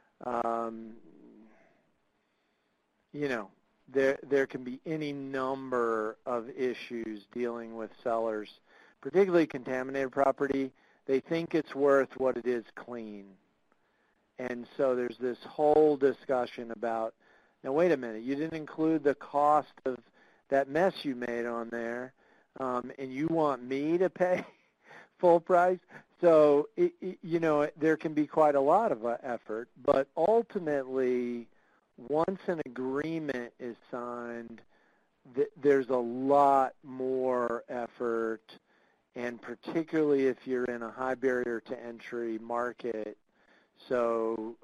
there can be any number of issues dealing with sellers, particularly contaminated property. They think it's worth what it is clean. And so there's this whole discussion about, now wait a minute, you didn't include the cost of that mess you made on there, and you want me to pay full price? So, there can be quite a lot of effort, but ultimately, once an agreement is signed, there's a lot more effort, and particularly if you're in a high barrier to entry market, so,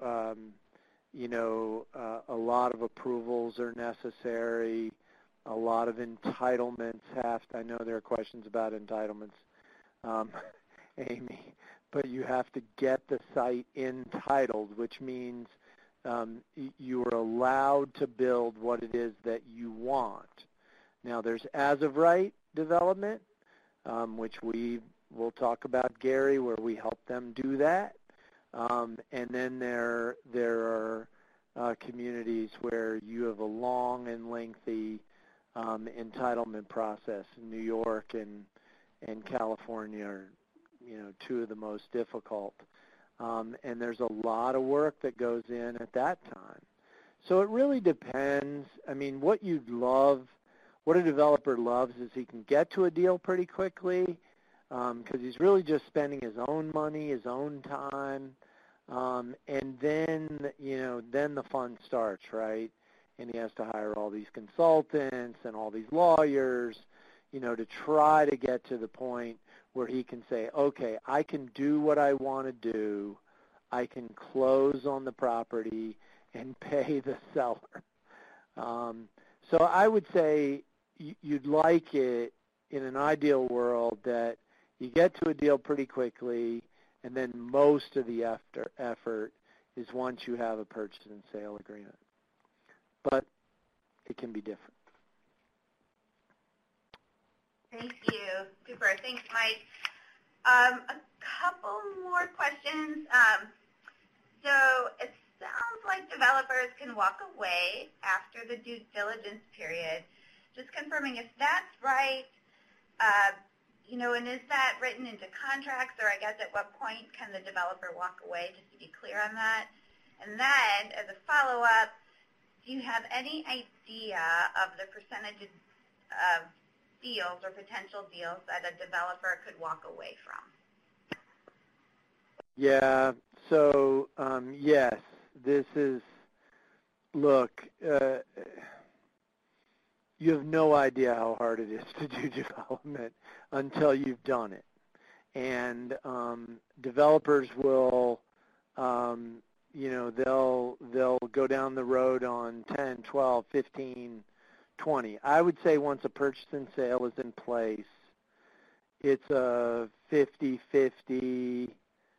a lot of approvals are necessary. A lot of entitlements I know there are questions about entitlements, Amy, but you have to get the site entitled, which means you are allowed to build what it is that you want. Now, there's as-of-right development, which we will talk about, Gary, where we help them do that. And then there are communities where you have a long and lengthy entitlement process. In New York and California are, two of the most difficult. And there's a lot of work that goes in at that time. So it really depends. I mean, what a developer loves is he can get to a deal pretty quickly because he's really just spending his own money, his own time. And then, then the fun starts, right? And he has to hire all these consultants and all these lawyers, to try to get to the point where he can say, okay, I can do what I want to do. I can close on the property and pay the seller. So I would say you'd like it in an ideal world that you get to a deal pretty quickly, and then most of the effort is once you have a purchase and sale agreement. But it can be different. Thank you. Super. Thanks, Mike. A couple more questions. So it sounds like developers can walk away after the due diligence period. Just confirming if that's right, and is that written into contracts, or I guess at what point can the developer walk away, just to be clear on that? And then, as a follow-up, do you have any idea of the percentages of deals or potential deals that a developer could walk away from? Yeah, so yes, this is, look, you have no idea how hard it is to do development until you've done it. And developers will, they'll go down the road on 10, 12, 15, 20. I would say once a purchase and sale is in place, it's a 50-50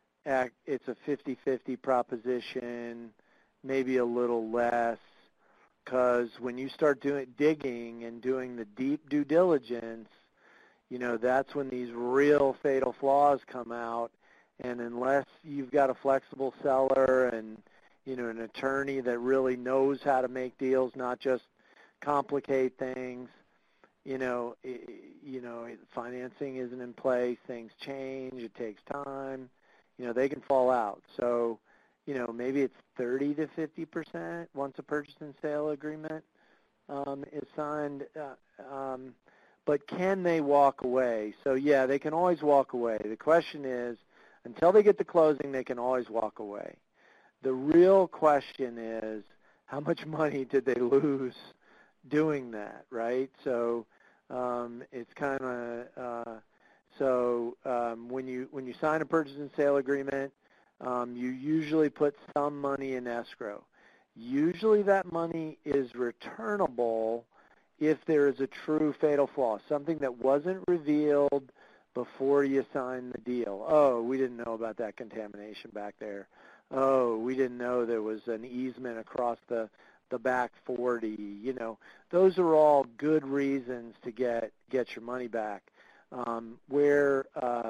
proposition, maybe a little less, because when you start digging and doing the deep due diligence, that's when these real fatal flaws come out. And unless you've got a flexible seller and, an attorney that really knows how to make deals, not just complicate things, financing isn't in place, things change, it takes time, they can fall out. So, maybe it's 30 to 50% once a purchase and sale agreement is signed. But can they walk away? So, yeah, they can always walk away. The question is, until they get to closing, they can always walk away. The real question is, how much money did they lose doing that, right? So it's kind of when you sign a purchase and sale agreement, you usually put some money in escrow. Usually that money is returnable if there is a true fatal flaw, something that wasn't revealed before you signed the deal. Oh, we didn't know about that contamination back there. Oh, we didn't know there was an easement across the back 40. Those are all good reasons to get your money back. Where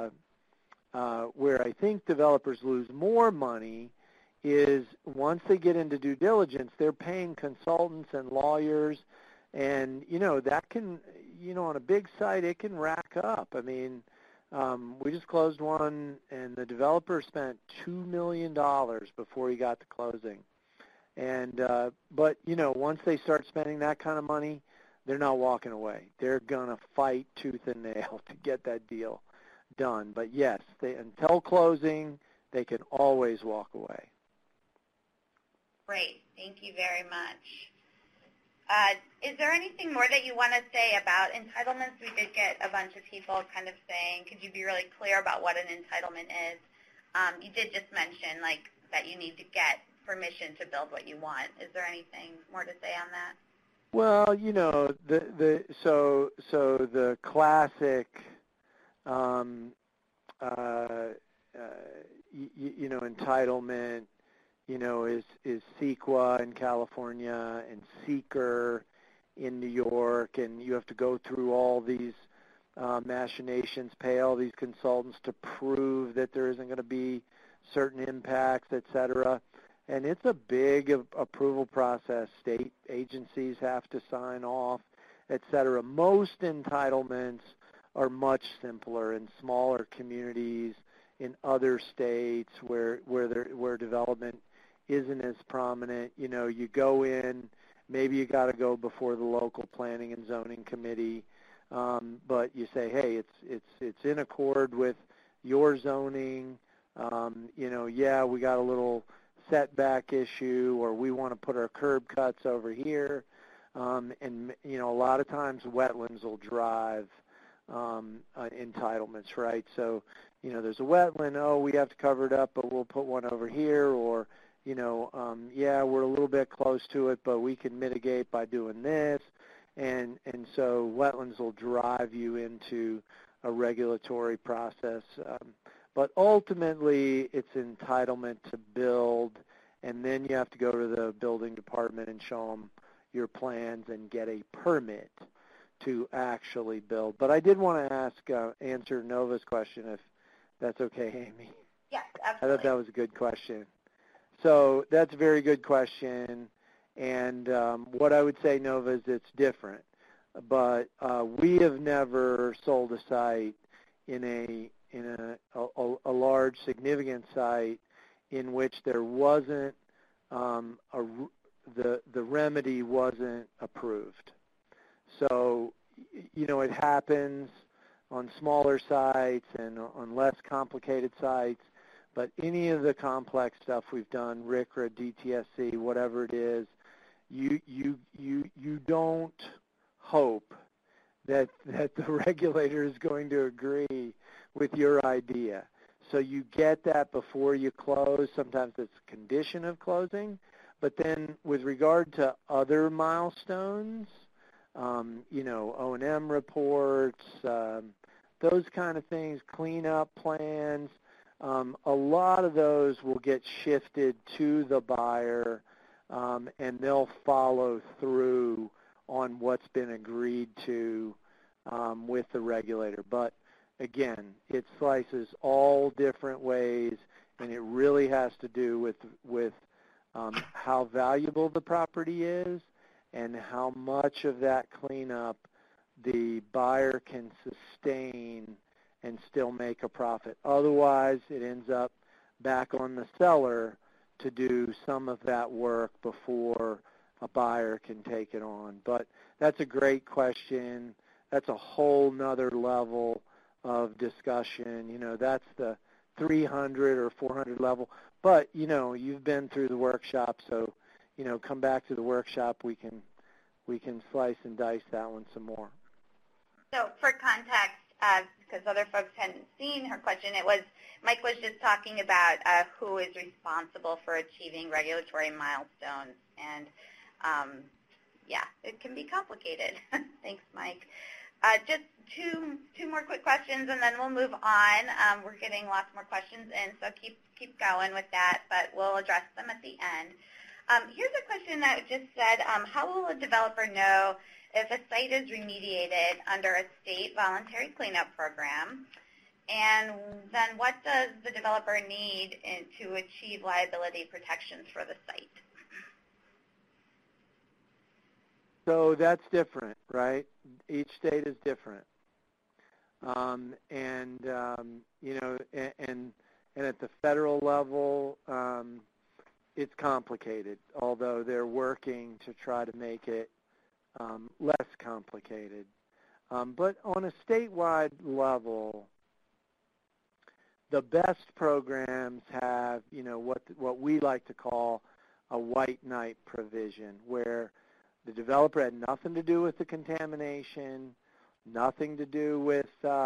I think developers lose more money is once they get into due diligence, they're paying consultants and lawyers, and that can, on a big site, it can rack up. I mean, we just closed one, and the developer spent $2 million before he got to closing. And but once they start spending that kind of money, they're not walking away. They're gonna fight tooth and nail to get that deal done. But yes, until closing, they can always walk away. Great, thank you very much. Is there anything more that you want to say about entitlements? We did get a bunch of people kind of saying, could you be really clear about what an entitlement is? You did just mention that you need to get permission to build what you want. Is there anything more to say on that? Well, the classic, entitlement, is CEQA in California and SEEKR in New York, and you have to go through all these machinations, pay all these consultants to prove that there isn't going to be certain impacts, et cetera. And it's a big approval process. State agencies have to sign off, et cetera. Most entitlements are much simpler in smaller communities, in other states where development isn't as prominent. You go in, maybe you got to go before the local planning and zoning committee, but you say, hey, it's in accord with your zoning. Yeah, we got a little setback issue, or we want to put our curb cuts over here, and a lot of times wetlands will drive entitlements, right? So there's a wetland, oh, we have to cover it up, but we'll put one over here, or yeah, we're a little bit close to it, but we can mitigate by doing this, and so wetlands will drive you into a regulatory process. But ultimately, it's entitlement to build, and then you have to go to the building department and show them your plans and get a permit to actually build. But I did want to answer Nova's question, if that's okay, Amy. Yes, absolutely. I thought that was a good question. So that's a very good question, and what I would say, Nova, is it's different. But we have never sold a site in a large, significant site in which there wasn't the remedy wasn't approved. So, it happens on smaller sites and on less complicated sites, but any of the complex stuff we've done, RCRA, DTSC, whatever it is, you don't hope that the regulator is going to agree with your idea. So you get that before you close. Sometimes it's a condition of closing. But then with regard to other milestones, O&M reports, those kind of things, cleanup plans, a lot of those will get shifted to the buyer, and they'll follow through on what's been agreed to with the regulator. But again, it slices all different ways, and it really has to do with how valuable the property is and how much of that cleanup the buyer can sustain and still make a profit. Otherwise, it ends up back on the seller to do some of that work before a buyer can take it on. But that's a great question. That's a whole nother level of discussion. You know, that's the 300 or 400 level. But, you know, you've been through the workshop, so, you know, come back to the workshop. We can slice and dice that one some more. So for context, because other folks hadn't seen her question, Mike was just talking about who is responsible for achieving regulatory milestones. And, yeah, it can be complicated. Thanks, Mike. Just two more quick questions, and then we'll move on. We're getting lots more questions in, so keep going with that, but we'll address them at the end. Here's a question that just said, how will a developer know if a site is remediated under a state voluntary cleanup program? And then what does the developer need to achieve liability protections for the site? So that's different, right? Each state is different. You know, and at the federal level, it's complicated, although they're working to try to make it less complicated. But on a statewide level, the best programs have, you know, what we like to call a white knight provision, where the developer had nothing to do with the contamination, nothing to do with,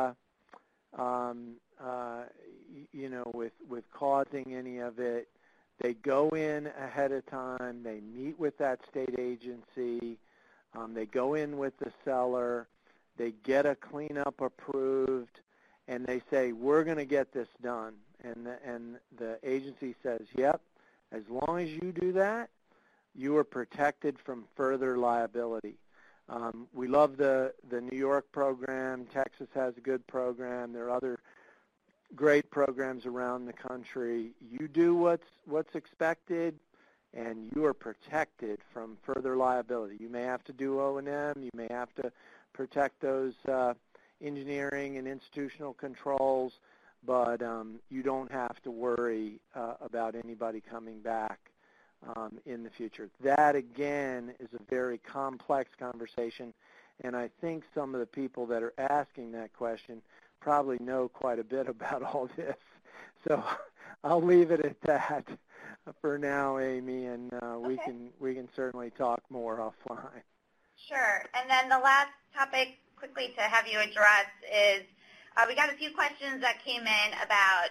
you know, with causing any of it. They go in ahead of time. They meet with that state agency. They go in with the seller. They get a cleanup approved, and they say, we're going to get this done. And the agency says, yep, as long as you do that, you are protected from further liability. We love the New York program. Texas has a good program. There are other great programs around the country. You do what's expected, and you are protected from further liability. You may have to do O&M. You may have to protect those engineering and institutional controls, but you don't have to worry about anybody coming back in the future. That, again, is a very complex conversation, and I think some of the people that are asking that question probably know quite a bit about all this. So I'll leave it at that for now, Amy, and Okay. we can certainly talk more offline. Sure. And then the last topic quickly to have you address is we got a few questions that came in about,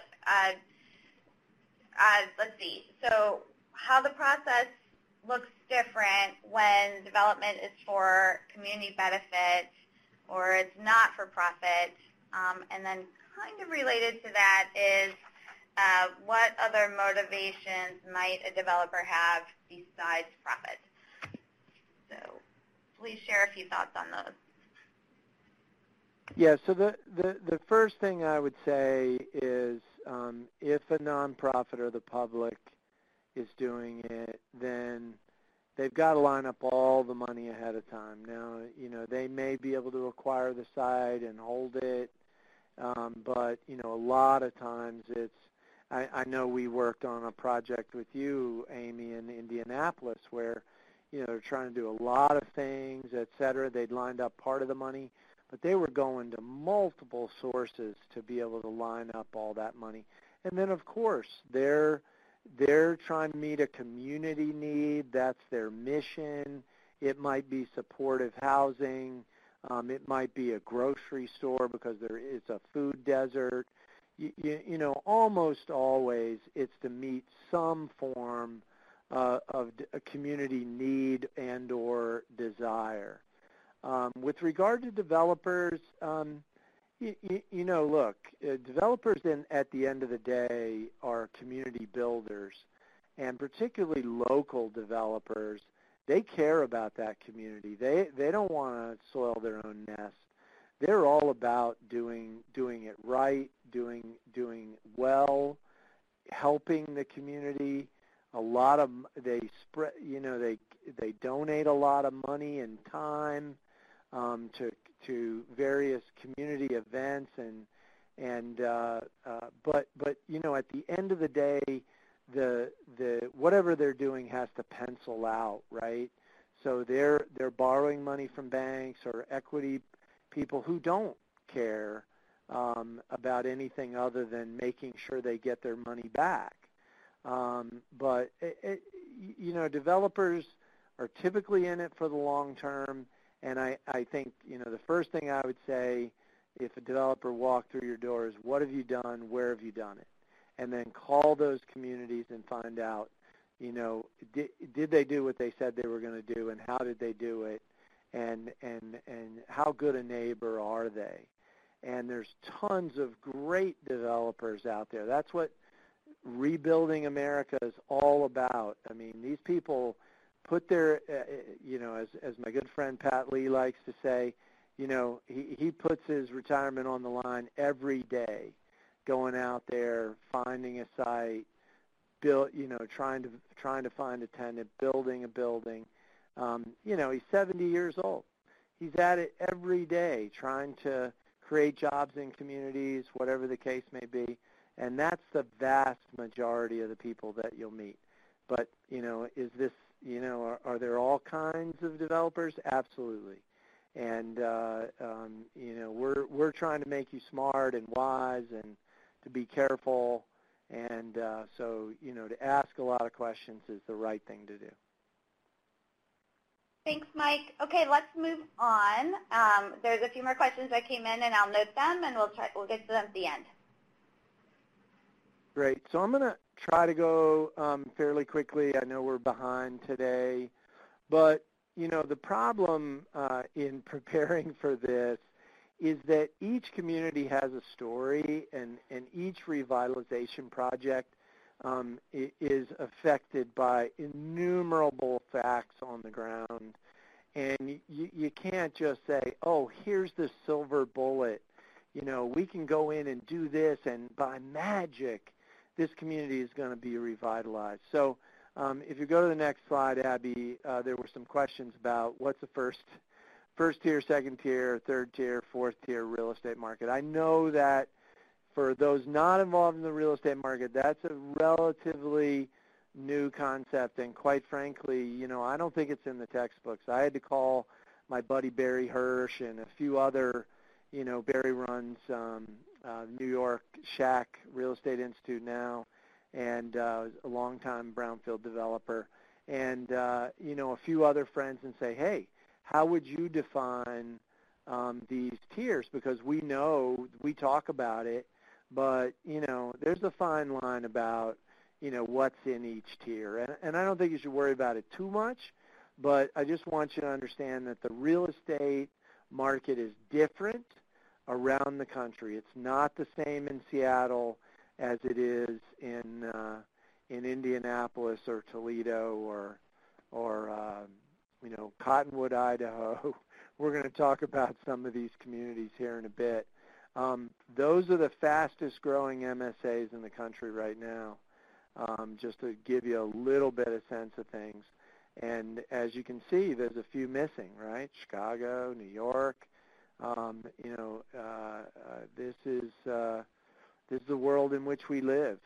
let's see, so how the process looks different when development is for community benefit or it's not for profit. And then kind of related to that is what other motivations might a developer have besides profit? So please share a few thoughts on those. Yeah, so the first thing I would say is if a nonprofit or the public is doing it, then they've got to line up all the money ahead of time. Now, you know, they may be able to acquire the site and hold it, but, you know, a lot of times it's, I know we worked on a project with you, Amy, in Indianapolis where, you know, they're trying to do a lot of things, et cetera. They'd lined up part of the money, but they were going to multiple sources to be able to line up all that money. And then, of course, they're trying to meet a community need. That's their mission. It might be supportive housing. It might be a grocery store because it's a food desert. You know, almost always it's to meet some form of a community need and or desire. With regard to developers, you know, look, developers at the end of the day are community builders, and particularly local developers. They care about that community. They don't want to soil their own nest. They're all about doing it right, doing well, helping the community. A lot of they donate a lot of money and time to to various community events but you know, at the end of the day, the whatever they're doing has to pencil out, right? So they're borrowing money from banks or equity people who don't care about anything other than making sure they get their money back. But you know, developers are typically in it for the long term, and I think, you know, the first thing I would say if a developer walked through your door is, what have you done, where have you done it? And then call those communities and find out, you know, did they do what they said they were going to do, and how did they do it, and how good a neighbor are they? And there's tons of great developers out there. That's what Rebuilding America is all about. I mean, these people put their, you know, as my good friend Pat Lee likes to say, you know, he puts his retirement on the line every day, going out there, finding a site, you know, trying to find a tenant, building a building. You know, he's 70 years old. He's at it every day, trying to create jobs in communities, whatever the case may be. And that's the vast majority of the people that you'll meet. But, you know, is this, you know, are there all kinds of developers? Absolutely. And, you know, we're trying to make you smart and wise and to be careful. And so, you know, to ask a lot of questions is the right thing to do. Thanks, Mike. Okay, let's move on. There's a few more questions that came in, and I'll note them, and we'll get to them at the end. Great. So I'm going to try to go fairly quickly. I know we're behind today, but you know, the problem in preparing for this is that each community has a story, and each revitalization project is affected by innumerable facts on the ground. And you can't just say, oh, here's the silver bullet. You know, we can go in and do this, and by magic, this community is going to be revitalized. So if you go to the next slide, Abby, there were some questions about what's the first tier, second tier, third tier, fourth tier real estate market. I know that for those not involved in the real estate market, that's a relatively new concept, and quite frankly, you know, I don't think it's in the textbooks. I had to call my buddy Barry Hirsch and a few other, you know, Barry runs New York Shack Real Estate Institute now, and a longtime brownfield developer, and you know, a few other friends, and say, hey, how would you define these tiers? Because we know, we talk about it, but you know, there's a fine line about, you know, what's in each tier, and I don't think you should worry about it too much, but I just want you to understand that the real estate market is different around the country. It's not the same in Seattle as it is in Indianapolis or Toledo or you know, Cottonwood, Idaho. We're going to talk about some of these communities here in a bit. Those are the fastest growing MSAs in the country right now, just to give you a little bit of sense of things. And as you can see, there's a few missing, right? Chicago, New York. You know, this is the world in which we live.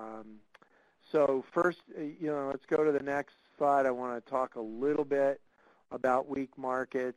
So first, you know, let's go to the next slide. I want to talk a little bit about weak markets.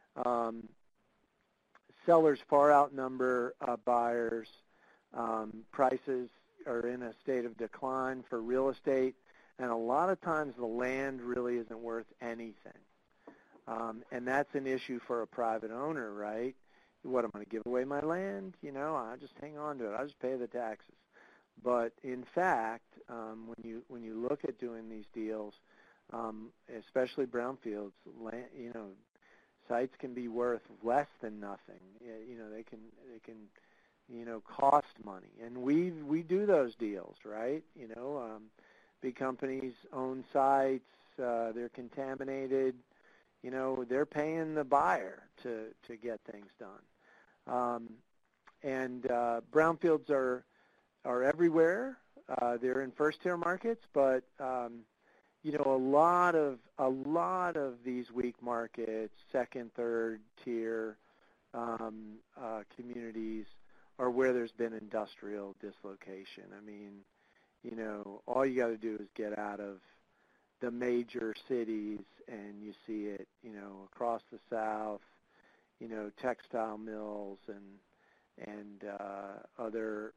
Sellers far outnumber buyers. Prices are in a state of decline for real estate, and a lot of times the land really isn't worth anything. And that's an issue for a private owner, right? What, am I going to give away my land? You know, I'll just hang on to it. I'll just pay the taxes. But in fact, when you look at doing these deals, especially brownfields, land, you know, sites can be worth less than nothing. You know, they can you know, cost money, and we do those deals, right? You know, big companies own sites. They're contaminated. You know, they're paying the buyer to get things done. And brownfields are everywhere. They're in first-tier markets, but you know, a lot of these weak markets, second, third tier, communities are where there's been industrial dislocation. I mean, all you got to do is get out of the major cities and you see it, across the South, textile mills and other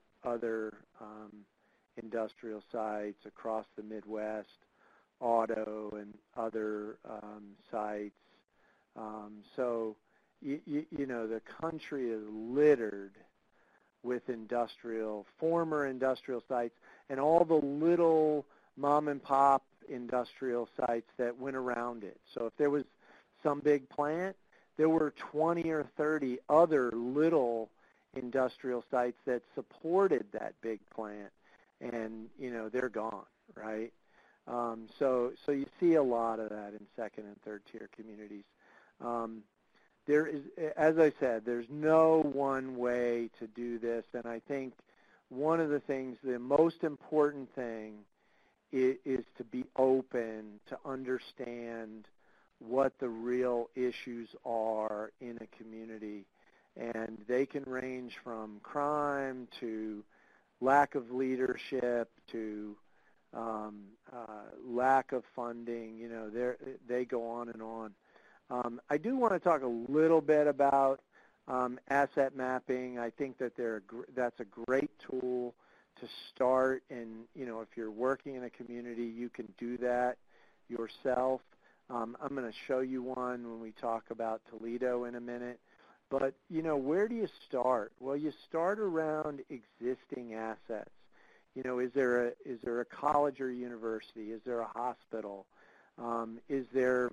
industrial sites across the Midwest, auto and other sites. So, the country is littered with former industrial sites and all the little mom and pop industrial sites that went around it. So if there was some big plant, there were 20 or 30 other little industrial sites that supported that big plant, and they're gone, right? So you see a lot of that in second and third tier communities. There is, as I said, there's no one way to do this, and I think one of the things, the most important thing is to be open to understand what the real issues are in a community. And they can range from crime to lack of leadership to lack of funding. They go on and on. I do want to talk a little bit about asset mapping. I think that that's a great tool to start, and if you're working in a community, you can do that yourself. I'm going to show you one when we talk about Toledo in a minute. But where do you start? Well, you start around existing assets. Is there a college or university? Is there a hospital? Is there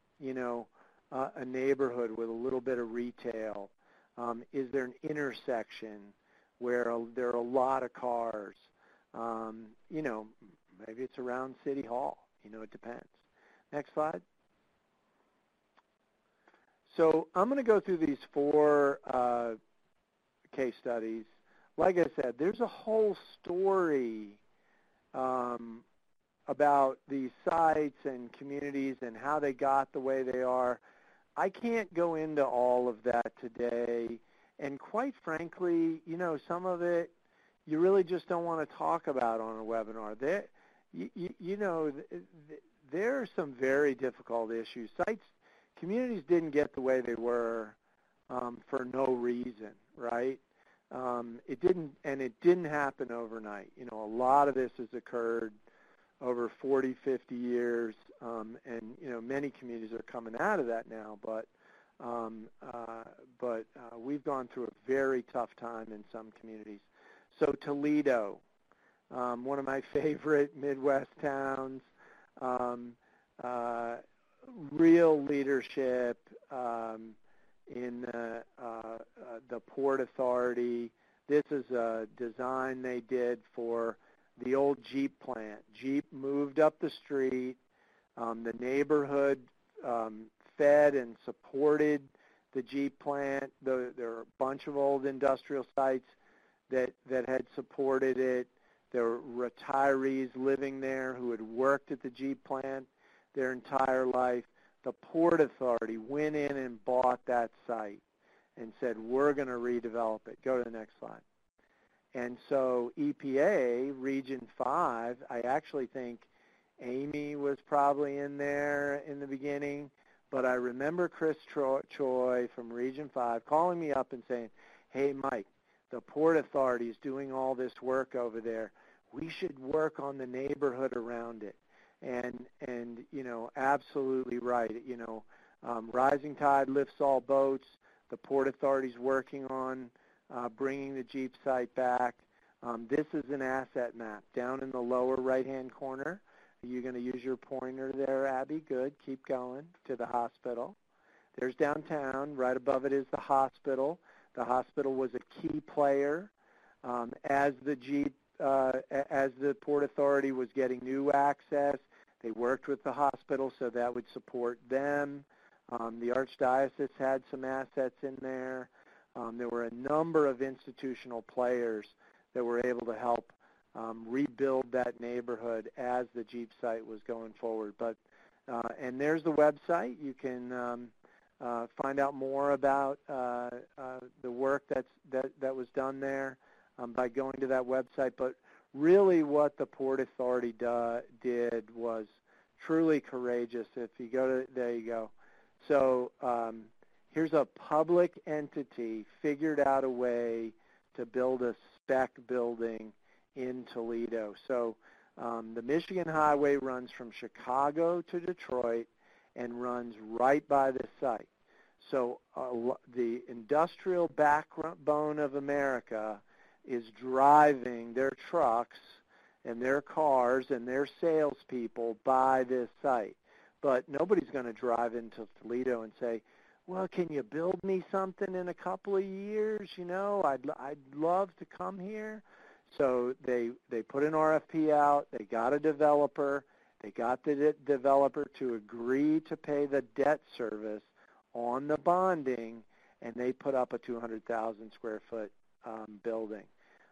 a neighborhood with a little bit of retail? Is there an intersection where there are a lot of cars? Maybe it's around City Hall. It depends. Next slide. So I'm going to go through these 4 case studies. Like I said, there's a whole story about these sites and communities and how they got the way they are. I can't go into all of that today. And quite frankly, some of it you really just don't want to talk about on a webinar. There are some very difficult issues. Communities didn't get the way they were for no reason, right? It didn't happen overnight. A lot of this has occurred over 40, 50 years, and many communities are coming out of that now. But we've gone through a very tough time in some communities. So Toledo, one of my favorite Midwest towns. Real leadership in the Port Authority. This is a design they did for the old Jeep plant. Jeep moved up the street. The neighborhood fed and supported the Jeep plant. There are a bunch of old industrial sites that had supported it. There were retirees living there who had worked at the Jeep plant their entire life. The Port Authority went in and bought that site and said, we're going to redevelop it. Go to the next slide. And so EPA, Region 5, I actually think Amy was probably in there in the beginning, but I remember Chris Choi from Region 5 calling me up and saying, hey, Mike, the Port Authority is doing all this work over there. We should work on the neighborhood around it. And absolutely right. Rising tide lifts all boats. The Port Authority's working on bringing the Jeep site back. This is an asset map down in the lower right-hand corner. Are you going to use your pointer there, Abby? Good. Keep going to the hospital. There's downtown. Right above it is the hospital. The hospital was a key player as the Port Authority was getting new access. They worked with the hospital so that would support them. The Archdiocese had some assets in there. There were a number of institutional players that were able to help rebuild that neighborhood as the Jeep site was going forward. And there's the website. You can find out more about the work that was done there by going to that website. But really what the Port Authority did was truly courageous. If you go to, there you go. So here's a public entity figured out a way to build a spec building in Toledo. So the Michigan Highway runs from Chicago to Detroit and runs right by this site. So the industrial backbone of America is driving their trucks and their cars and their salespeople by this site. But nobody's going to drive into Toledo and say, well, can you build me something in a couple of years? You know, I'd love to come here. So they put an RFP out. They got a developer. They got the developer to agree to pay the debt service on the bonding, and they put up a 200,000 square foot building.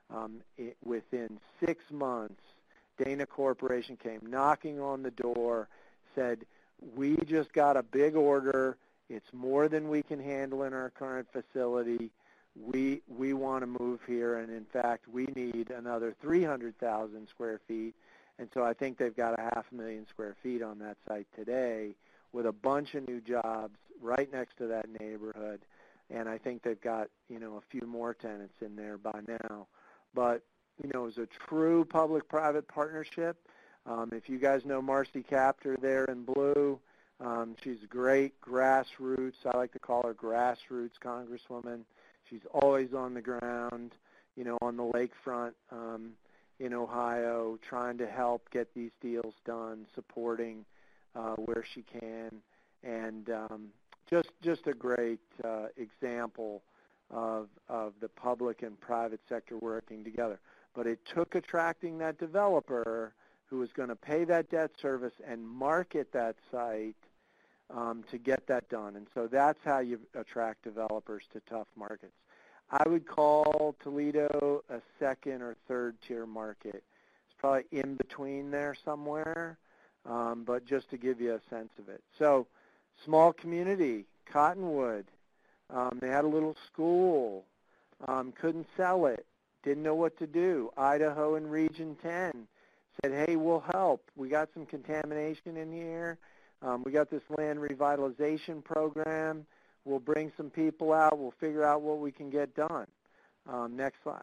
Within 6 months, Dana Corporation came knocking on the door, said, we just got a big order. It's more than we can handle in our current facility. We want to move here, and in fact, we need another 300,000 square feet. And so I think they've got 500,000 square feet on that site today with a bunch of new jobs right next to that neighborhood. And I think they've got, a few more tenants in there by now. But, it was a true public-private partnership. If you guys know Marcy Captor there in blue, she's great grassroots. I like to call her grassroots congresswoman. She's always on the ground, on the lakefront in Ohio, trying to help get these deals done, supporting where she can, and just a great example of the public and private sector working together. But it took attracting that developer who was going to pay that debt service and market that site to get that done. And so that's how you attract developers to tough markets. I would call Toledo a second or third tier market. It's probably in between there somewhere, but just to give you a sense of it. So small community, Cottonwood, they had a little school, couldn't sell it, didn't know what to do. Idaho and Region 10 said, hey, we'll help. We got some contamination in here. We got this land revitalization program. We'll bring some people out. We'll figure out what we can get done. Next slide.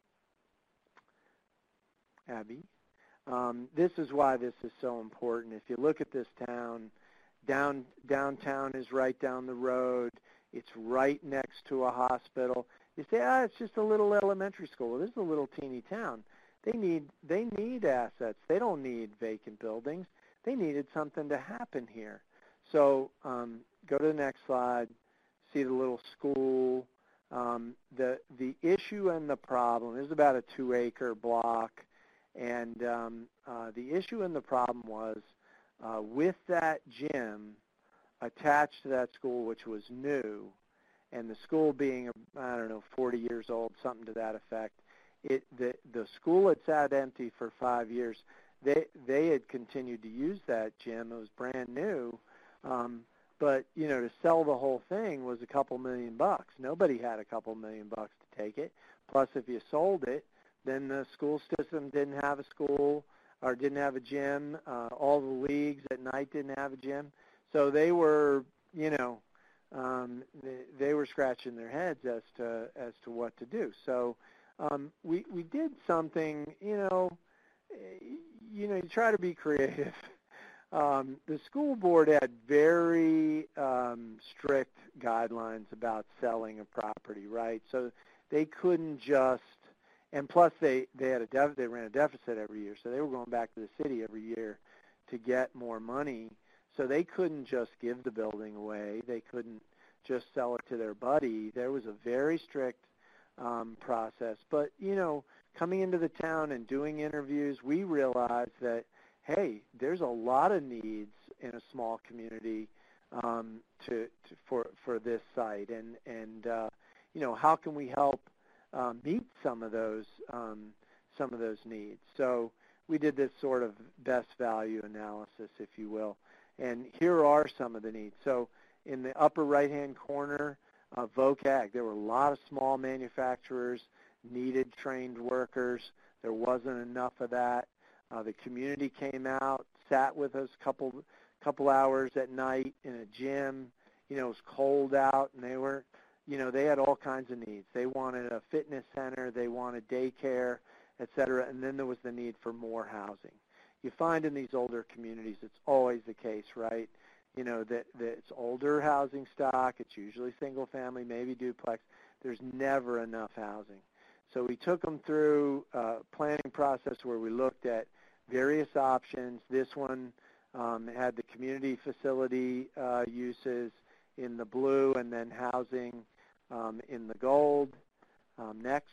Abby. This is why this is so important. If you look at this town, downtown is right down the road. It's right next to a hospital. You say, it's just a little elementary school. Well, this is a little teeny town. They need assets. They don't need vacant buildings. They needed something to happen here. So go to the next slide. See the little school. The issue and the problem is about a 2-acre block, and the issue and the problem was with that gym attached to that school, which was new, and the school being, 40 years old, something to that effect. The school had sat empty for 5 years. They had continued to use that gym. It was brand new. But, to sell the whole thing was a couple $1 million. Nobody had a couple $1 million to take it. Plus, if you sold it, then the school system didn't have a school or didn't have a gym. All the leagues at night didn't have a gym. So they were, they were scratching their heads as to what to do. So we did something, you try to be creative. The school board had very strict guidelines about selling a property, right? So they couldn't just, and plus they ran a deficit every year, so they were going back to the city every year to get more money. So they couldn't just give the building away. They couldn't just sell it to their buddy. There was a very strict process. But, coming into the town and doing interviews, we realized that, hey, there's a lot of needs in a small community for this site, and how can we help meet some of those needs? So we did this sort of best value analysis, if you will, and here are some of the needs. So in the upper right-hand corner, VOCAG. There were a lot of small manufacturers, needed trained workers. There wasn't enough of that. The community came out, sat with us a couple hours at night in a gym. It was cold out, and they had all kinds of needs. They wanted a fitness center, they wanted daycare, et cetera, and then there was the need for more housing. You find in these older communities, it's always the case, right? That it's older housing stock, it's usually single family, maybe duplex. There's never enough housing. So we took them through a planning process where we looked at various options. This one had the community facility uses in the blue, and then housing in the gold. Next.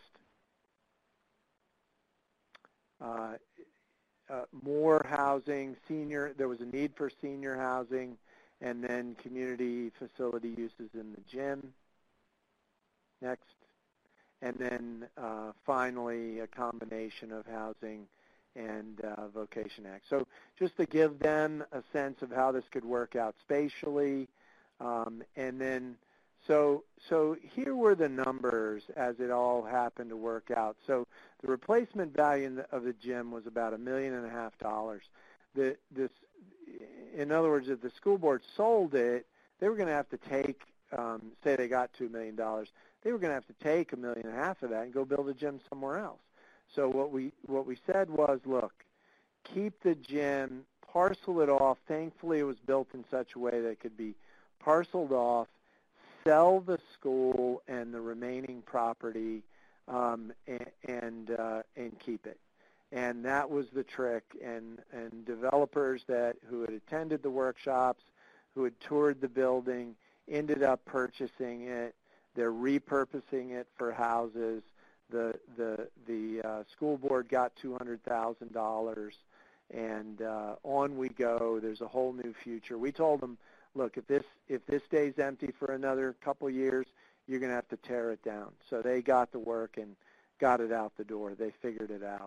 More housing, there was a need for senior housing, and then community facility uses in the gym. Next. And then finally a combination of housing and Vocation Act. So just to give them a sense of how this could work out spatially, and then so here were the numbers as it all happened to work out. So the replacement value of the gym was about $1.5 million. In other words, if the school board sold it, they were going to have to take, say they got $2 million, they were going to have to take $1.5 million of that and go build a gym somewhere else. So what we said was, look, keep the gym, parcel it off. Thankfully, it was built in such a way that it could be parceled off, sell the school and the remaining property, and keep it. And that was the trick. And developers who had attended the workshops, who had toured the building, ended up purchasing it. They're repurposing it for houses. The school board got $200,000, and on we go. There's a whole new future. We told them, look, if this stays empty for another couple years, you're going to have to tear it down. So they got to work and got it out the door. They figured it out.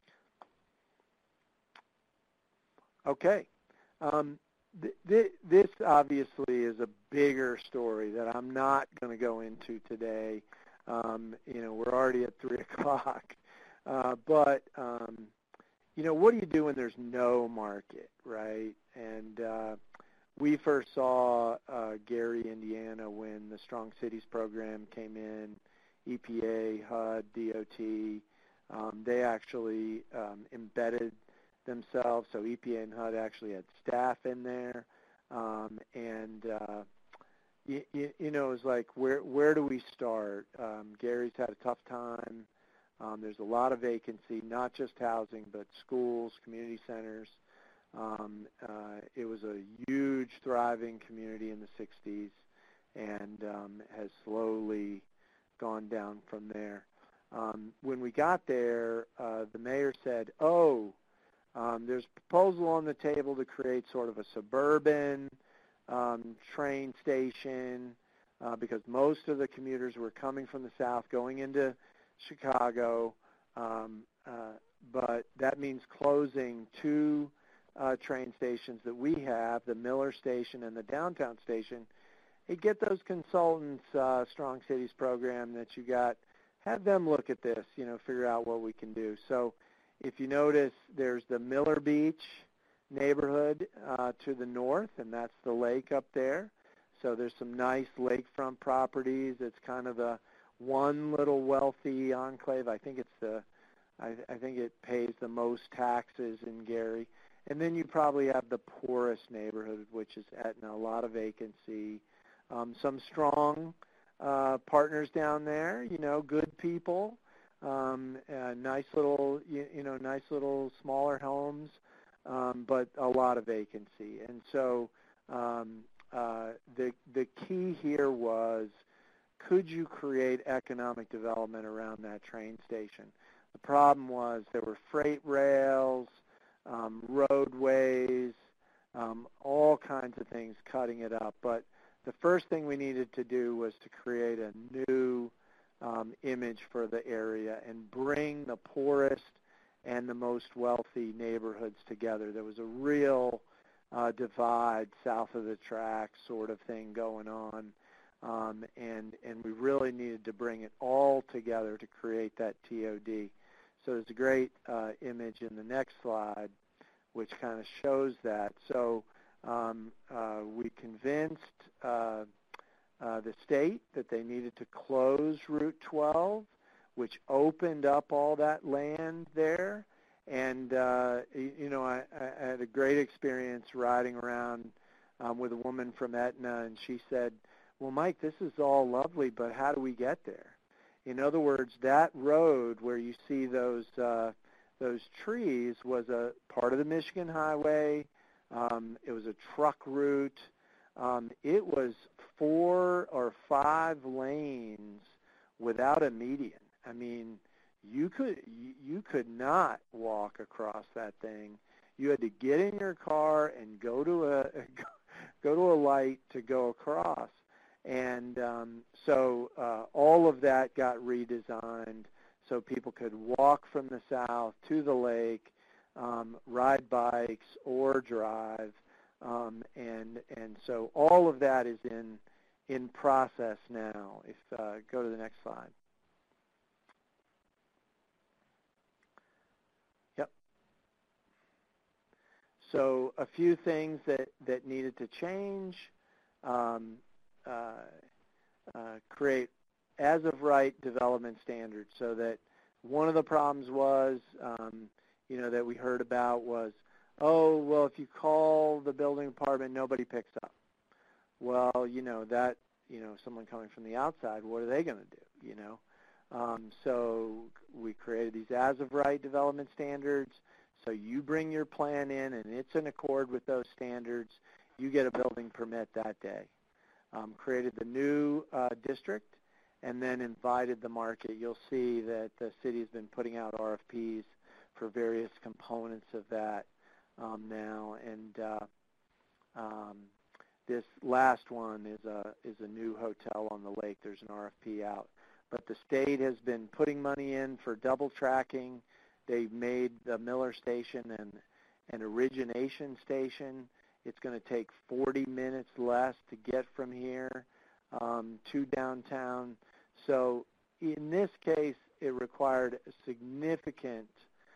Okay. This obviously is a bigger story that I'm not going to go into today. We're already at 3 o'clock. But what do you do when there's no market, right? And we first saw Gary, Indiana, when the Strong Cities program came in, EPA, HUD, DOT. They actually embedded themselves, so EPA and HUD actually had staff in there, it was like, where do we start? Gary's had a tough time. There's a lot of vacancy, not just housing, but schools, community centers. It was a huge, thriving community in the 60s, and has slowly gone down from there. When we got there, the mayor said, there's a proposal on the table to create sort of a suburban train station because most of the commuters were coming from the south going into Chicago, but that means closing 2 train stations that we have, the Miller Station and the Downtown Station. Hey, get those consultants, Strong Cities program that you got, have them look at this, figure out what we can do. So if you notice, there's the Miller Beach neighborhood to the north, and that's the lake up there. So there's some nice lakefront properties. It's kind of the one little wealthy enclave. I think it pays the most taxes in Gary. And then you probably have the poorest neighborhood, which is Etna, a lot of vacancy. Some strong partners down there, good people. Nice little smaller homes, but a lot of vacancy. And so the key here was, could you create economic development around that train station? The problem was there were freight rails, roadways, all kinds of things cutting it up. But the first thing we needed to do was to create a new image for the area and bring the poorest and the most wealthy neighborhoods together. There was a real divide south of the tracks sort of thing going on. And we really needed to bring it all together to create that TOD. So there's a great image in the next slide which kind of shows that. So we convinced the state that they needed to close Route 12, which opened up all that land there. And, you know, I had a great experience riding around with a woman from Etna, and she said, well, Mike, this is all lovely, but how do we get there? In other words, that road where you see those trees was a part of the Michigan Highway. It was a truck route. It was 4 or 5 lanes without a median. I mean, you could not walk across that thing. You had to get in your car and go to a light to go across. And so all of that got redesigned so people could walk from the south to the lake, ride bikes or drive, and so all of that is in process now. If go to the next slide. Yep. So a few things that needed to change. Create as-of-right development standards, so that one of the problems was, you know, that we heard about was, oh, well, if you call the building department, nobody picks up. Well, you know, that, you know, someone coming from the outside, what are they going to do, you know? So we created these as-of-right development standards. So you bring your plan in, and it's in accord with those standards. You get a building permit that day. Created the new district, and then invited the market. You'll see that the city has been putting out RFPs for various components of that now. And this last one is a new hotel on the lake. There's an RFP out. But the state has been putting money in for double tracking. They've made the Miller Station an origination station. It's going to take 40 minutes less to get from here to downtown. So in this case, it required a significant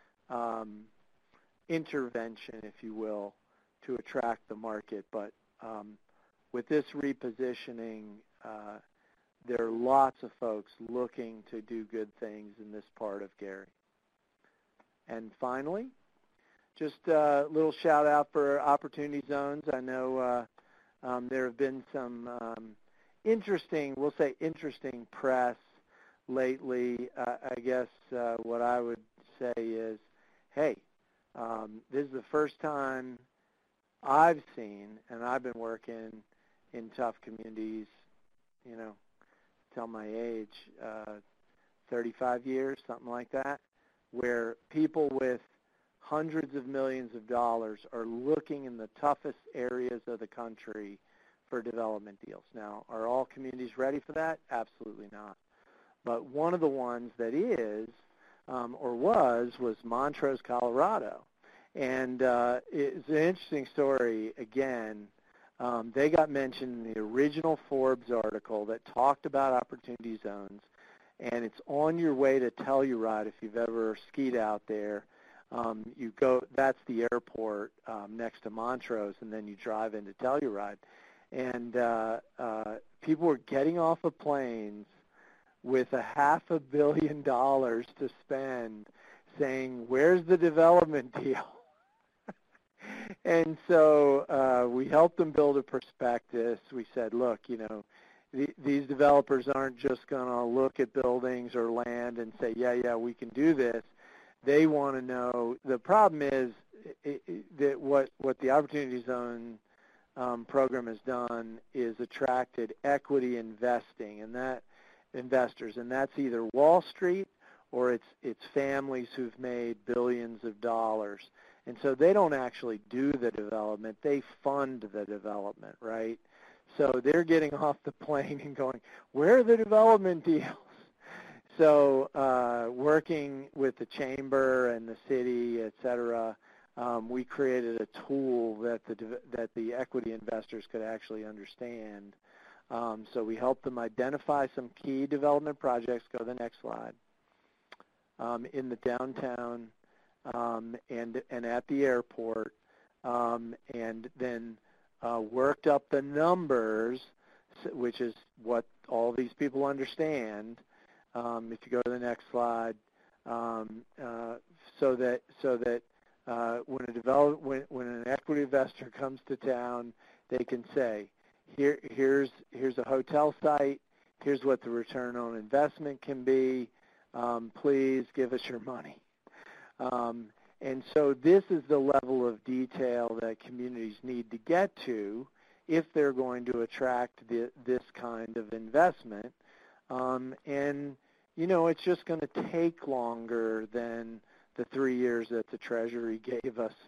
intervention, if you will, to attract the market. But with this repositioning, there are lots of folks looking to do good things in this part of Gary. And finally, just a little shout out for Opportunity Zones. I know there have been some interesting press lately. I guess what I would say is, hey, this is the first time I've seen, and I've been working in tough communities, you know, tell my age, 35 years, something like that, where people with hundreds of millions of dollars are looking in the toughest areas of the country for development deals. Now, are all communities ready for that? Absolutely not. But one of the ones that is, or was Montrose, Colorado. And it's an interesting story. Again, they got mentioned in the original Forbes article that talked about Opportunity Zones, and it's on your way to Telluride if you've ever skied out there. You go, that's the airport next to Montrose, and then you drive into Telluride. And people were getting off of planes with $500 million to spend saying, where's the development deal? And so we helped them build a prospectus. We said, look, you know, these developers aren't just going to look at buildings or land and say, yeah, we can do this. They want to know. The problem is that what the Opportunity Zone program has done is attracted equity investing, and that investors, and that's either Wall Street or it's families who've made billions of dollars. And so they don't actually do the development, they fund the development, right? So they're getting off the plane and going, where are the development deals? So working with the chamber and the city, et cetera, we created a tool that the equity investors could actually understand. So we helped them identify some key development projects. Go to the next slide. In the downtown and at the airport, and then worked up the numbers, which is what all these people understand. If you go to the next slide, so that when an equity investor comes to town, they can say, here's a hotel site, here's what the return on investment can be, please give us your money. And so this is the level of detail that communities need to get to if they're going to attract this kind of investment. And, you know, it's just going to take longer than the 3 years that the Treasury gave us.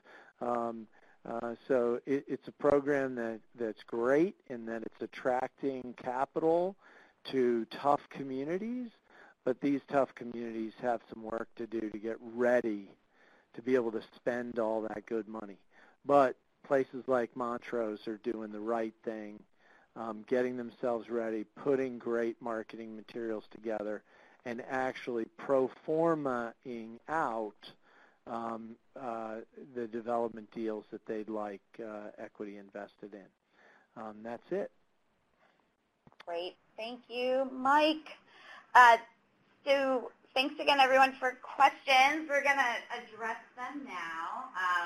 So it's a program that's great in that it's attracting capital to tough communities, but these tough communities have some work to do to get ready to be able to spend all that good money. But places like Montrose are doing the right thing, getting themselves ready, putting great marketing materials together, and actually pro forma-ing out the development deals that they'd like equity invested in. That's it. Great. Thank you, Mike. So thanks again, everyone, for questions. We're going to address them now.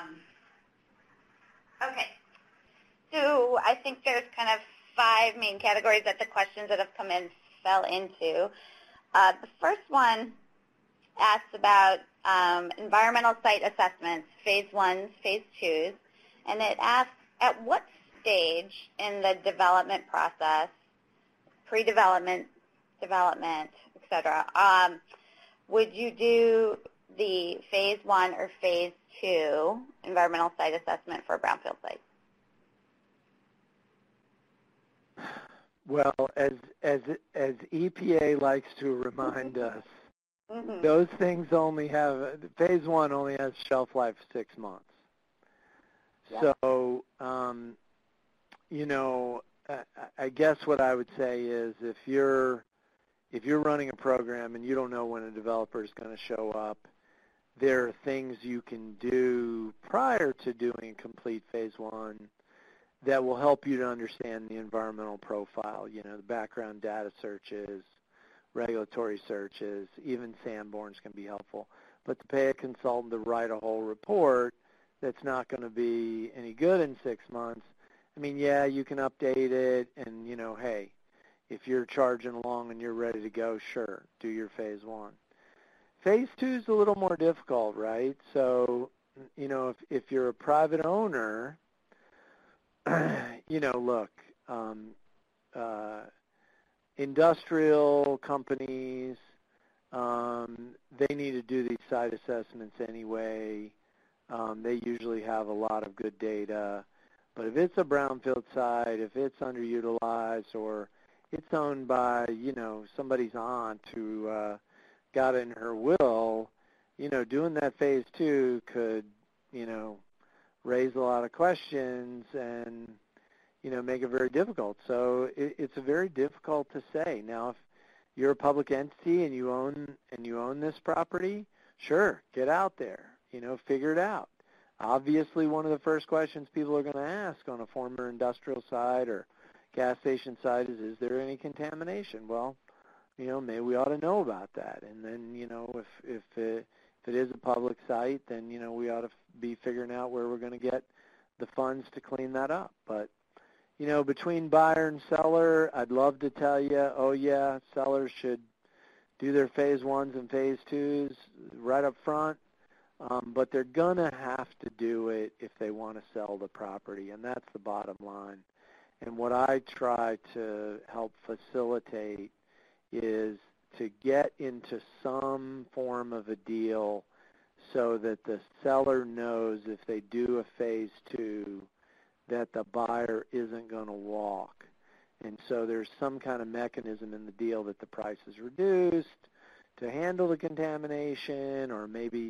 Okay. So I think there's kind of 5 main categories that the questions that have come in fell into. The first one asks about environmental site assessments, phase 1s, phase 2s, and it asks, at what stage in the development process, pre-development, development, et cetera, would you do the phase 1 or phase 2 environmental site assessment for a brownfield site? Well, as EPA likes to remind us, those things only have, phase 1 only has shelf life 6 months. Yep. So, you know, I guess what I would say is if you're running a program and you don't know when a developer is going to show up, there are things you can do prior to doing complete phase 1 that will help you to understand the environmental profile, you know, the background data searches, regulatory searches, even Sanborns can be helpful. But to pay a consultant to write a whole report that's not going to be any good in 6 months, I mean, yeah, you can update it and, you know, hey, if you're charging along and you're ready to go, sure, do your phase 1. Phase 2 is a little more difficult, right? So, you know, if you're a private owner, you know, look, industrial companies, they need to do these site assessments anyway. They usually have a lot of good data. But if it's a brownfield site, if it's underutilized, or it's owned by, you know, somebody's aunt who got it in her will, you know, doing that phase 2 could, you know, raise a lot of questions and, you know, make it very difficult. So it's very difficult to say. Now, if you're a public entity and you own this property, sure, get out there, you know, figure it out. Obviously, one of the first questions people are going to ask on a former industrial site or gas station site is there any contamination? Well, you know, maybe we ought to know about that. And then, you know, if it is a public site, then, you know, we ought to be figuring out where we're going to get the funds to clean that up. But, you know, between buyer and seller, I'd love to tell you, oh, yeah, sellers should do their phase 1s and phase 2s right up front. But they're going to have to do it if they want to sell the property, and that's the bottom line. And what I try to help facilitate is to get into some form of a deal so that the seller knows if they do a phase 2 that the buyer isn't going to walk. And so there's some kind of mechanism in the deal that the price is reduced to handle the contamination, or maybe,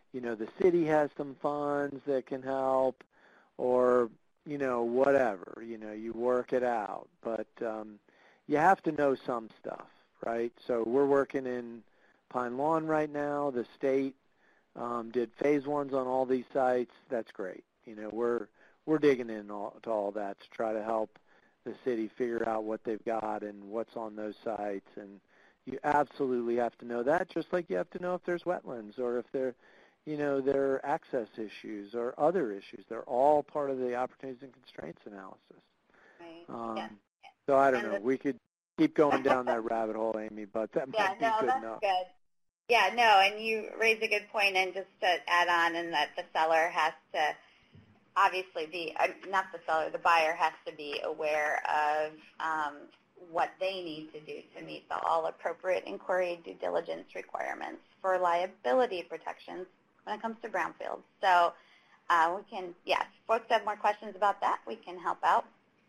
the city has some funds that can help, or, whatever, you work it out. But you have to know some stuff, right? So we're working in Pine Lawn right now. The state did phase ones on all these sites. That's great. We're digging in to all that to try to help the city figure out what they've got and what's on those sites. And you absolutely have to know that, just like you have to know if there's wetlands or if there are access issues or other issues. They're all part of the opportunities and constraints analysis. Right. Yeah. So I don't know. We could keep going down that rabbit hole, Amy, but that might be good enough. Good. Yeah, no, and you raise a good point, and just to add on, and that the seller has to obviously be, not the seller, the buyer has to be aware of what they need to do to meet all appropriate inquiry due diligence requirements for liability protections when it comes to brownfields. So we can, yes, folks have more questions about that, we can help out.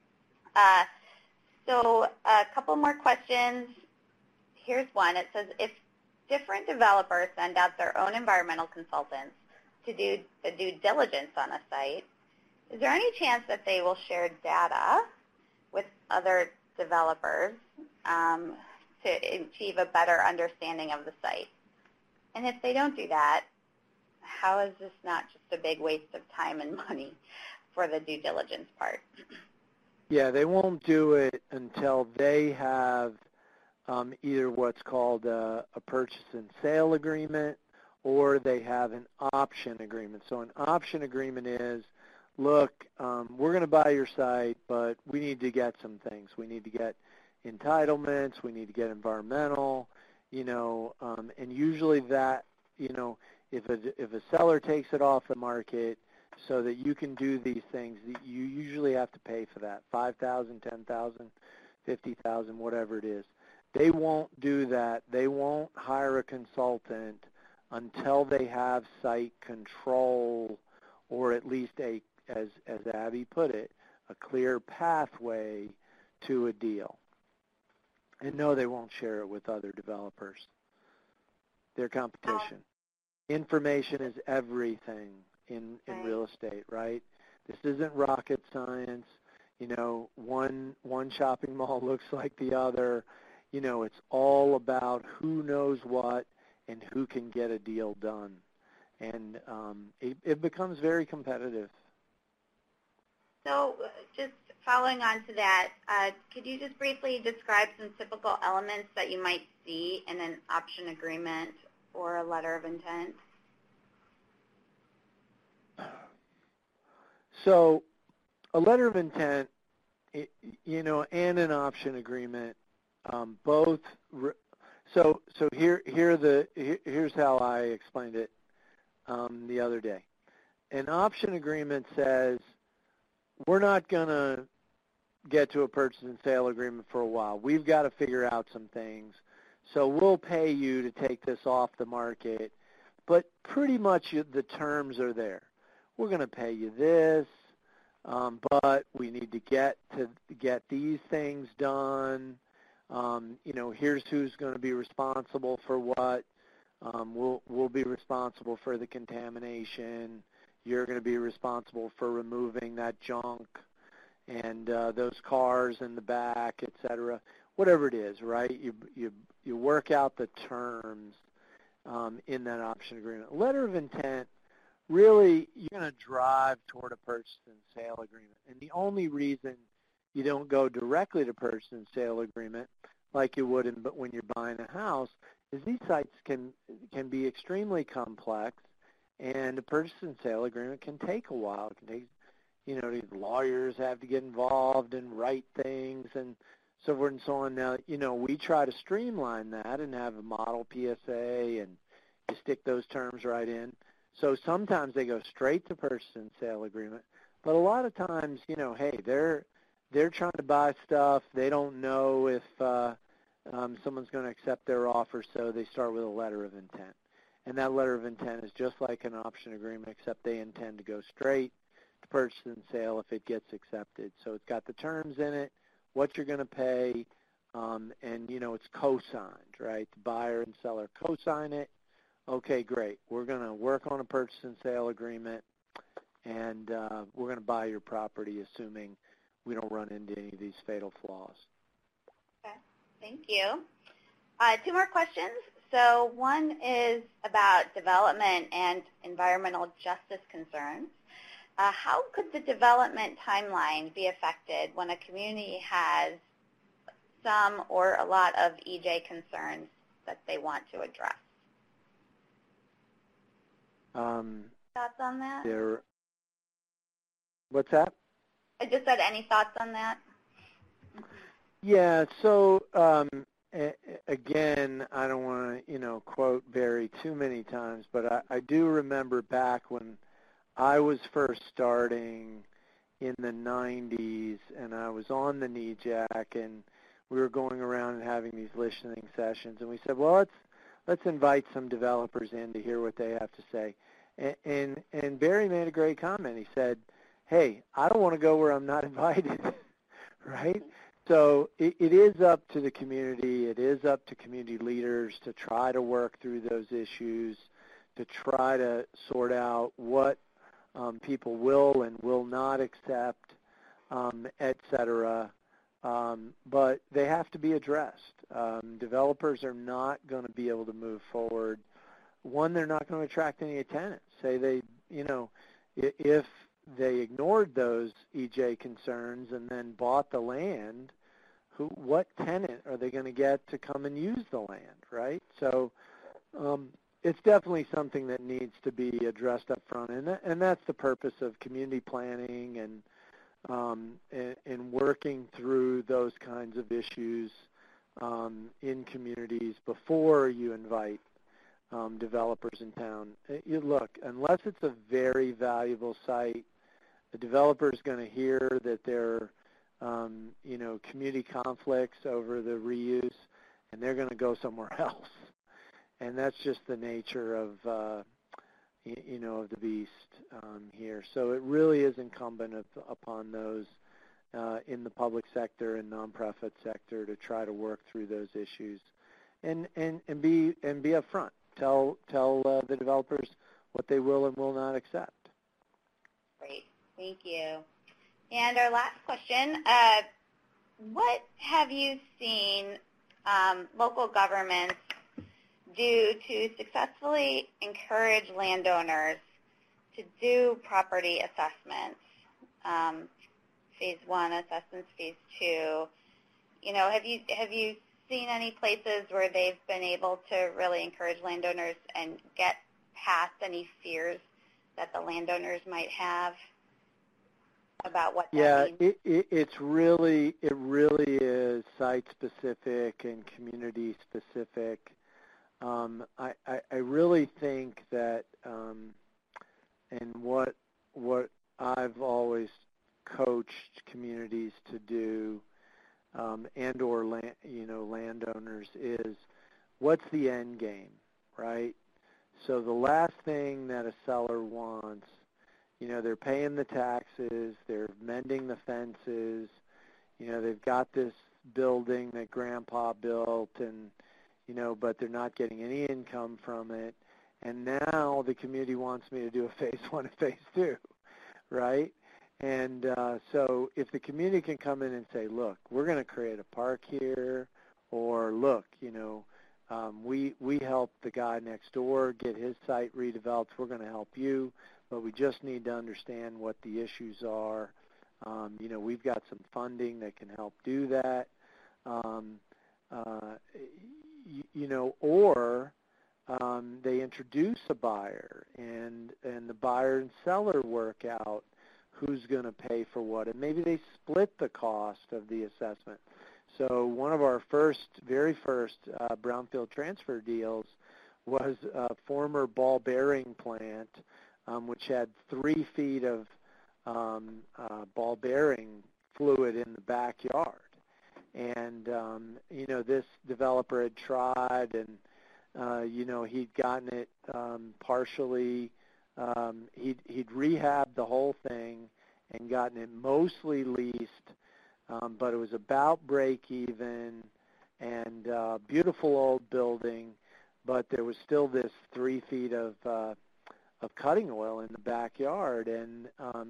So a couple more questions. Here's one. It says, if different developers send out their own environmental consultants to do the due diligence on a site, is there any chance that they will share data with other developers to achieve a better understanding of the site? And if they don't do that, how is this not just a big waste of time and money for the due diligence part? Yeah, they won't do it until they have either what's called a purchase and sale agreement, or they have an option agreement. So an option agreement is, look, we're going to buy your site, but we need to get some things. We need to get entitlements. We need to get environmental, and usually that, if a seller takes it off the market so that you can do these things, you usually have to pay for that, $5,000, $10,000, $50,000, whatever it is. They won't do that. They won't hire a consultant until they have site control, or at least as Abby put it, a clear pathway to a deal. And no, they won't share it with other developers. Their competition. Information is everything in real estate, right? This isn't rocket science. One shopping mall looks like the other. It's all about who knows what and who can get a deal done. And it becomes very competitive. So just following on to that, could you just briefly describe some typical elements that you might see in an option agreement or a letter of intent? So a letter of intent, and an option agreement, both. So here's how I explained it the other day. An option agreement says, we're not going to get to a purchase and sale agreement for a while. We've got to figure out some things. So we'll pay you to take this off the market, but pretty much the terms are there. We're going to pay you this, but we need to get these things done. Here's who's going to be responsible for what. We'll be responsible for the contamination. You're going to be responsible for removing that junk and those cars in the back, et cetera. Whatever it is, right? You work out the terms in that option agreement. Letter of intent, really, you're going to drive toward a purchase and sale agreement. And the only reason you don't go directly to purchase and sale agreement like you would when you're buying a house is these sites can be extremely complex, and a purchase and sale agreement can take a while. It can take, these lawyers have to get involved and write things and so forth and so on. Now, we try to streamline that and have a model PSA, and you stick those terms right in. So sometimes they go straight to purchase and sale agreement, but a lot of times, hey, they're trying to buy stuff. They don't know if someone's going to accept their offer, so they start with a letter of intent. And that letter of intent is just like an option agreement, except they intend to go straight to purchase and sale if it gets accepted. So it's got the terms in it, what you're going to pay, and, it's co-signed, right? The buyer and seller co-sign it. okay, great, we're going to work on a purchase and sale agreement, and we're going to buy your property, assuming we don't run into any of these fatal flaws. Okay, thank you. 2 more questions. So one is about development and environmental justice concerns. How could the development timeline be affected when a community has some or a lot of EJ concerns that they want to address? Thoughts on that? What's that? I just said, any thoughts on that? Yeah, so again, I don't want to, quote Barry too many times, but I do remember back when I was first starting in the 90s, and I was on the NEJAC, and we were going around and having these listening sessions, and we said, well, let's invite some developers in to hear what they have to say. And Barry made a great comment. He said, hey, I don't want to go where I'm not invited, right? So it is up to the community. It is up to community leaders to try to work through those issues, to try to sort out what people will and will not accept, et cetera. But they have to be addressed. Developers are not going to be able to move forward. One, they're not going to attract any tenants. Say they, if they ignored those EJ concerns and then bought the land, what tenant are they going to get to come and use the land, right? So it's definitely something that needs to be addressed up front, and that's the purpose of community planning and working through those kinds of issues in communities before you invite developers in town. Look, unless it's a very valuable site, the developer is going to hear that there are, community conflicts over the reuse, and they're going to go somewhere else. And that's just the nature of, of the beast here. So it really is incumbent upon those in the public sector and nonprofit sector to try to work through those issues, and be upfront. Tell the developers what they will and will not accept. Great, thank you. And our last question, what have you seen local governments do to successfully encourage landowners to do property assessments, phase 1 assessments, phase 2? Have you seen any places where they've been able to really encourage landowners and get past any fears that the landowners might have about what that means? It really is site specific and community specific. I really think that, and what I've always coached communities to do, and or landowners, is what's the end game, right? So the last thing that a seller wants, they're paying the taxes, they're mending the fences, they've got this building that grandpa built, and but they're not getting any income from it. And now the community wants me to do a phase 1 and phase 2, right? And so if the community can come in and say, look, we're going to create a park here, or look, we helped the guy next door get his site redeveloped, we're going to help you, but we just need to understand what the issues are. We've got some funding that can help do that. Or they introduce a buyer, and the buyer and seller work out who's going to pay for what, and maybe they split the cost of the assessment. So one of our very first brownfield transfer deals was a former ball bearing plant, which had 3 feet of ball bearing fluid in the backyard. And, this developer had tried, and, he'd gotten it partially, he'd rehabbed the whole thing and gotten it mostly leased, but it was about break even, and beautiful old building, but there was still this 3 feet of cutting oil in the backyard, and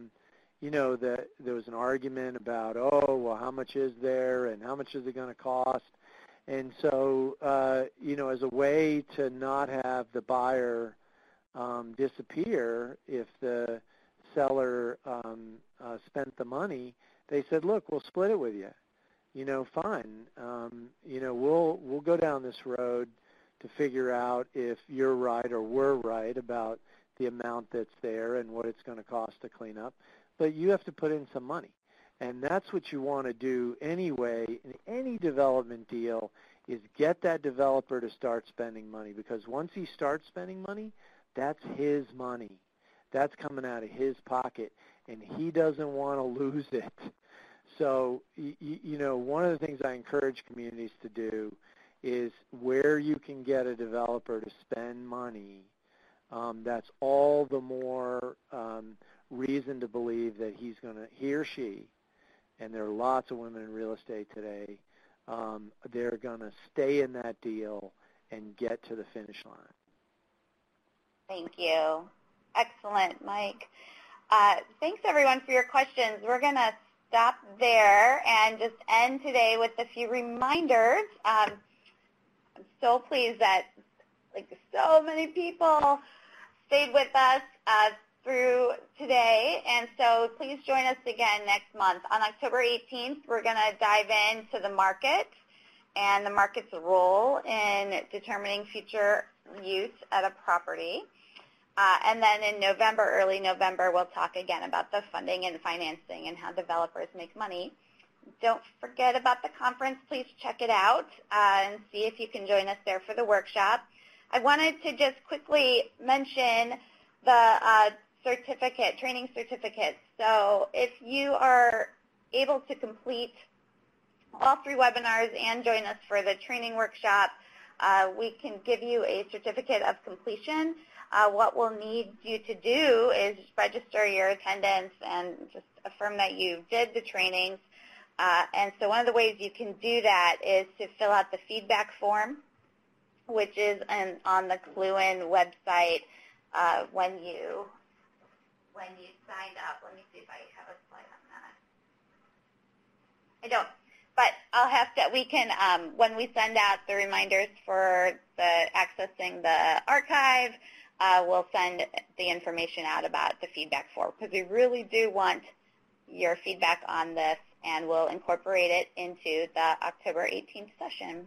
there was an argument about, oh, well, how much is there, and how much is it going to cost? And so, as a way to not have the buyer disappear if the seller spent the money, they said, look, we'll split it with you. Fine. We'll go down this road to figure out if you're right or we're right about the amount that's there and what it's going to cost to clean up. But you have to put in some money. And that's what you want to do anyway in any development deal, is get that developer to start spending money, because once he starts spending money, that's his money. That's coming out of his pocket, and he doesn't want to lose it. So, one of the things I encourage communities to do is where you can get a developer to spend money, that's all the more reason to believe that he or she, and there are lots of women in real estate today, they're going to stay in that deal and get to the finish line. Thank you. Excellent, Mike. Thanks, everyone, for your questions. We're going to stop there and just end today with a few reminders. I'm so pleased that so many people stayed with us through today, and so please join us again next month. On October 18th, we're going to dive into the market and the market's role in determining future use at a property. And then in November, early November, we'll talk again about the funding and financing and how developers make money. Don't forget about the conference. Please check it out and see if you can join us there for the workshop. I wanted to just quickly mention the training certificates. So if you are able to complete all 3 webinars and join us for the training workshop, we can give you a certificate of completion. What we'll need you to do is register your attendance and just affirm that you did the trainings. And so one of the ways you can do that is to fill out the feedback form, which is on the Cluin website when you signed up. Let me see if I have a slide on that. I don't. But we can, when we send out the reminders for accessing the archive, we'll send the information out about the feedback form, because we really do want your feedback on this, and we'll incorporate it into the October 18th session.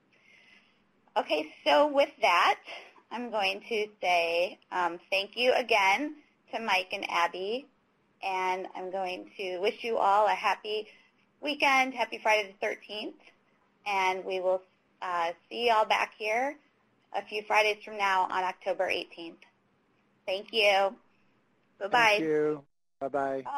Okay, so with that, I'm going to say thank you again to Mike and Abby, and I'm going to wish you all a happy weekend, happy Friday the 13th, and we will see you all back here a few Fridays from now on October 18th. Thank you. Bye-bye. Thank you. Bye-bye.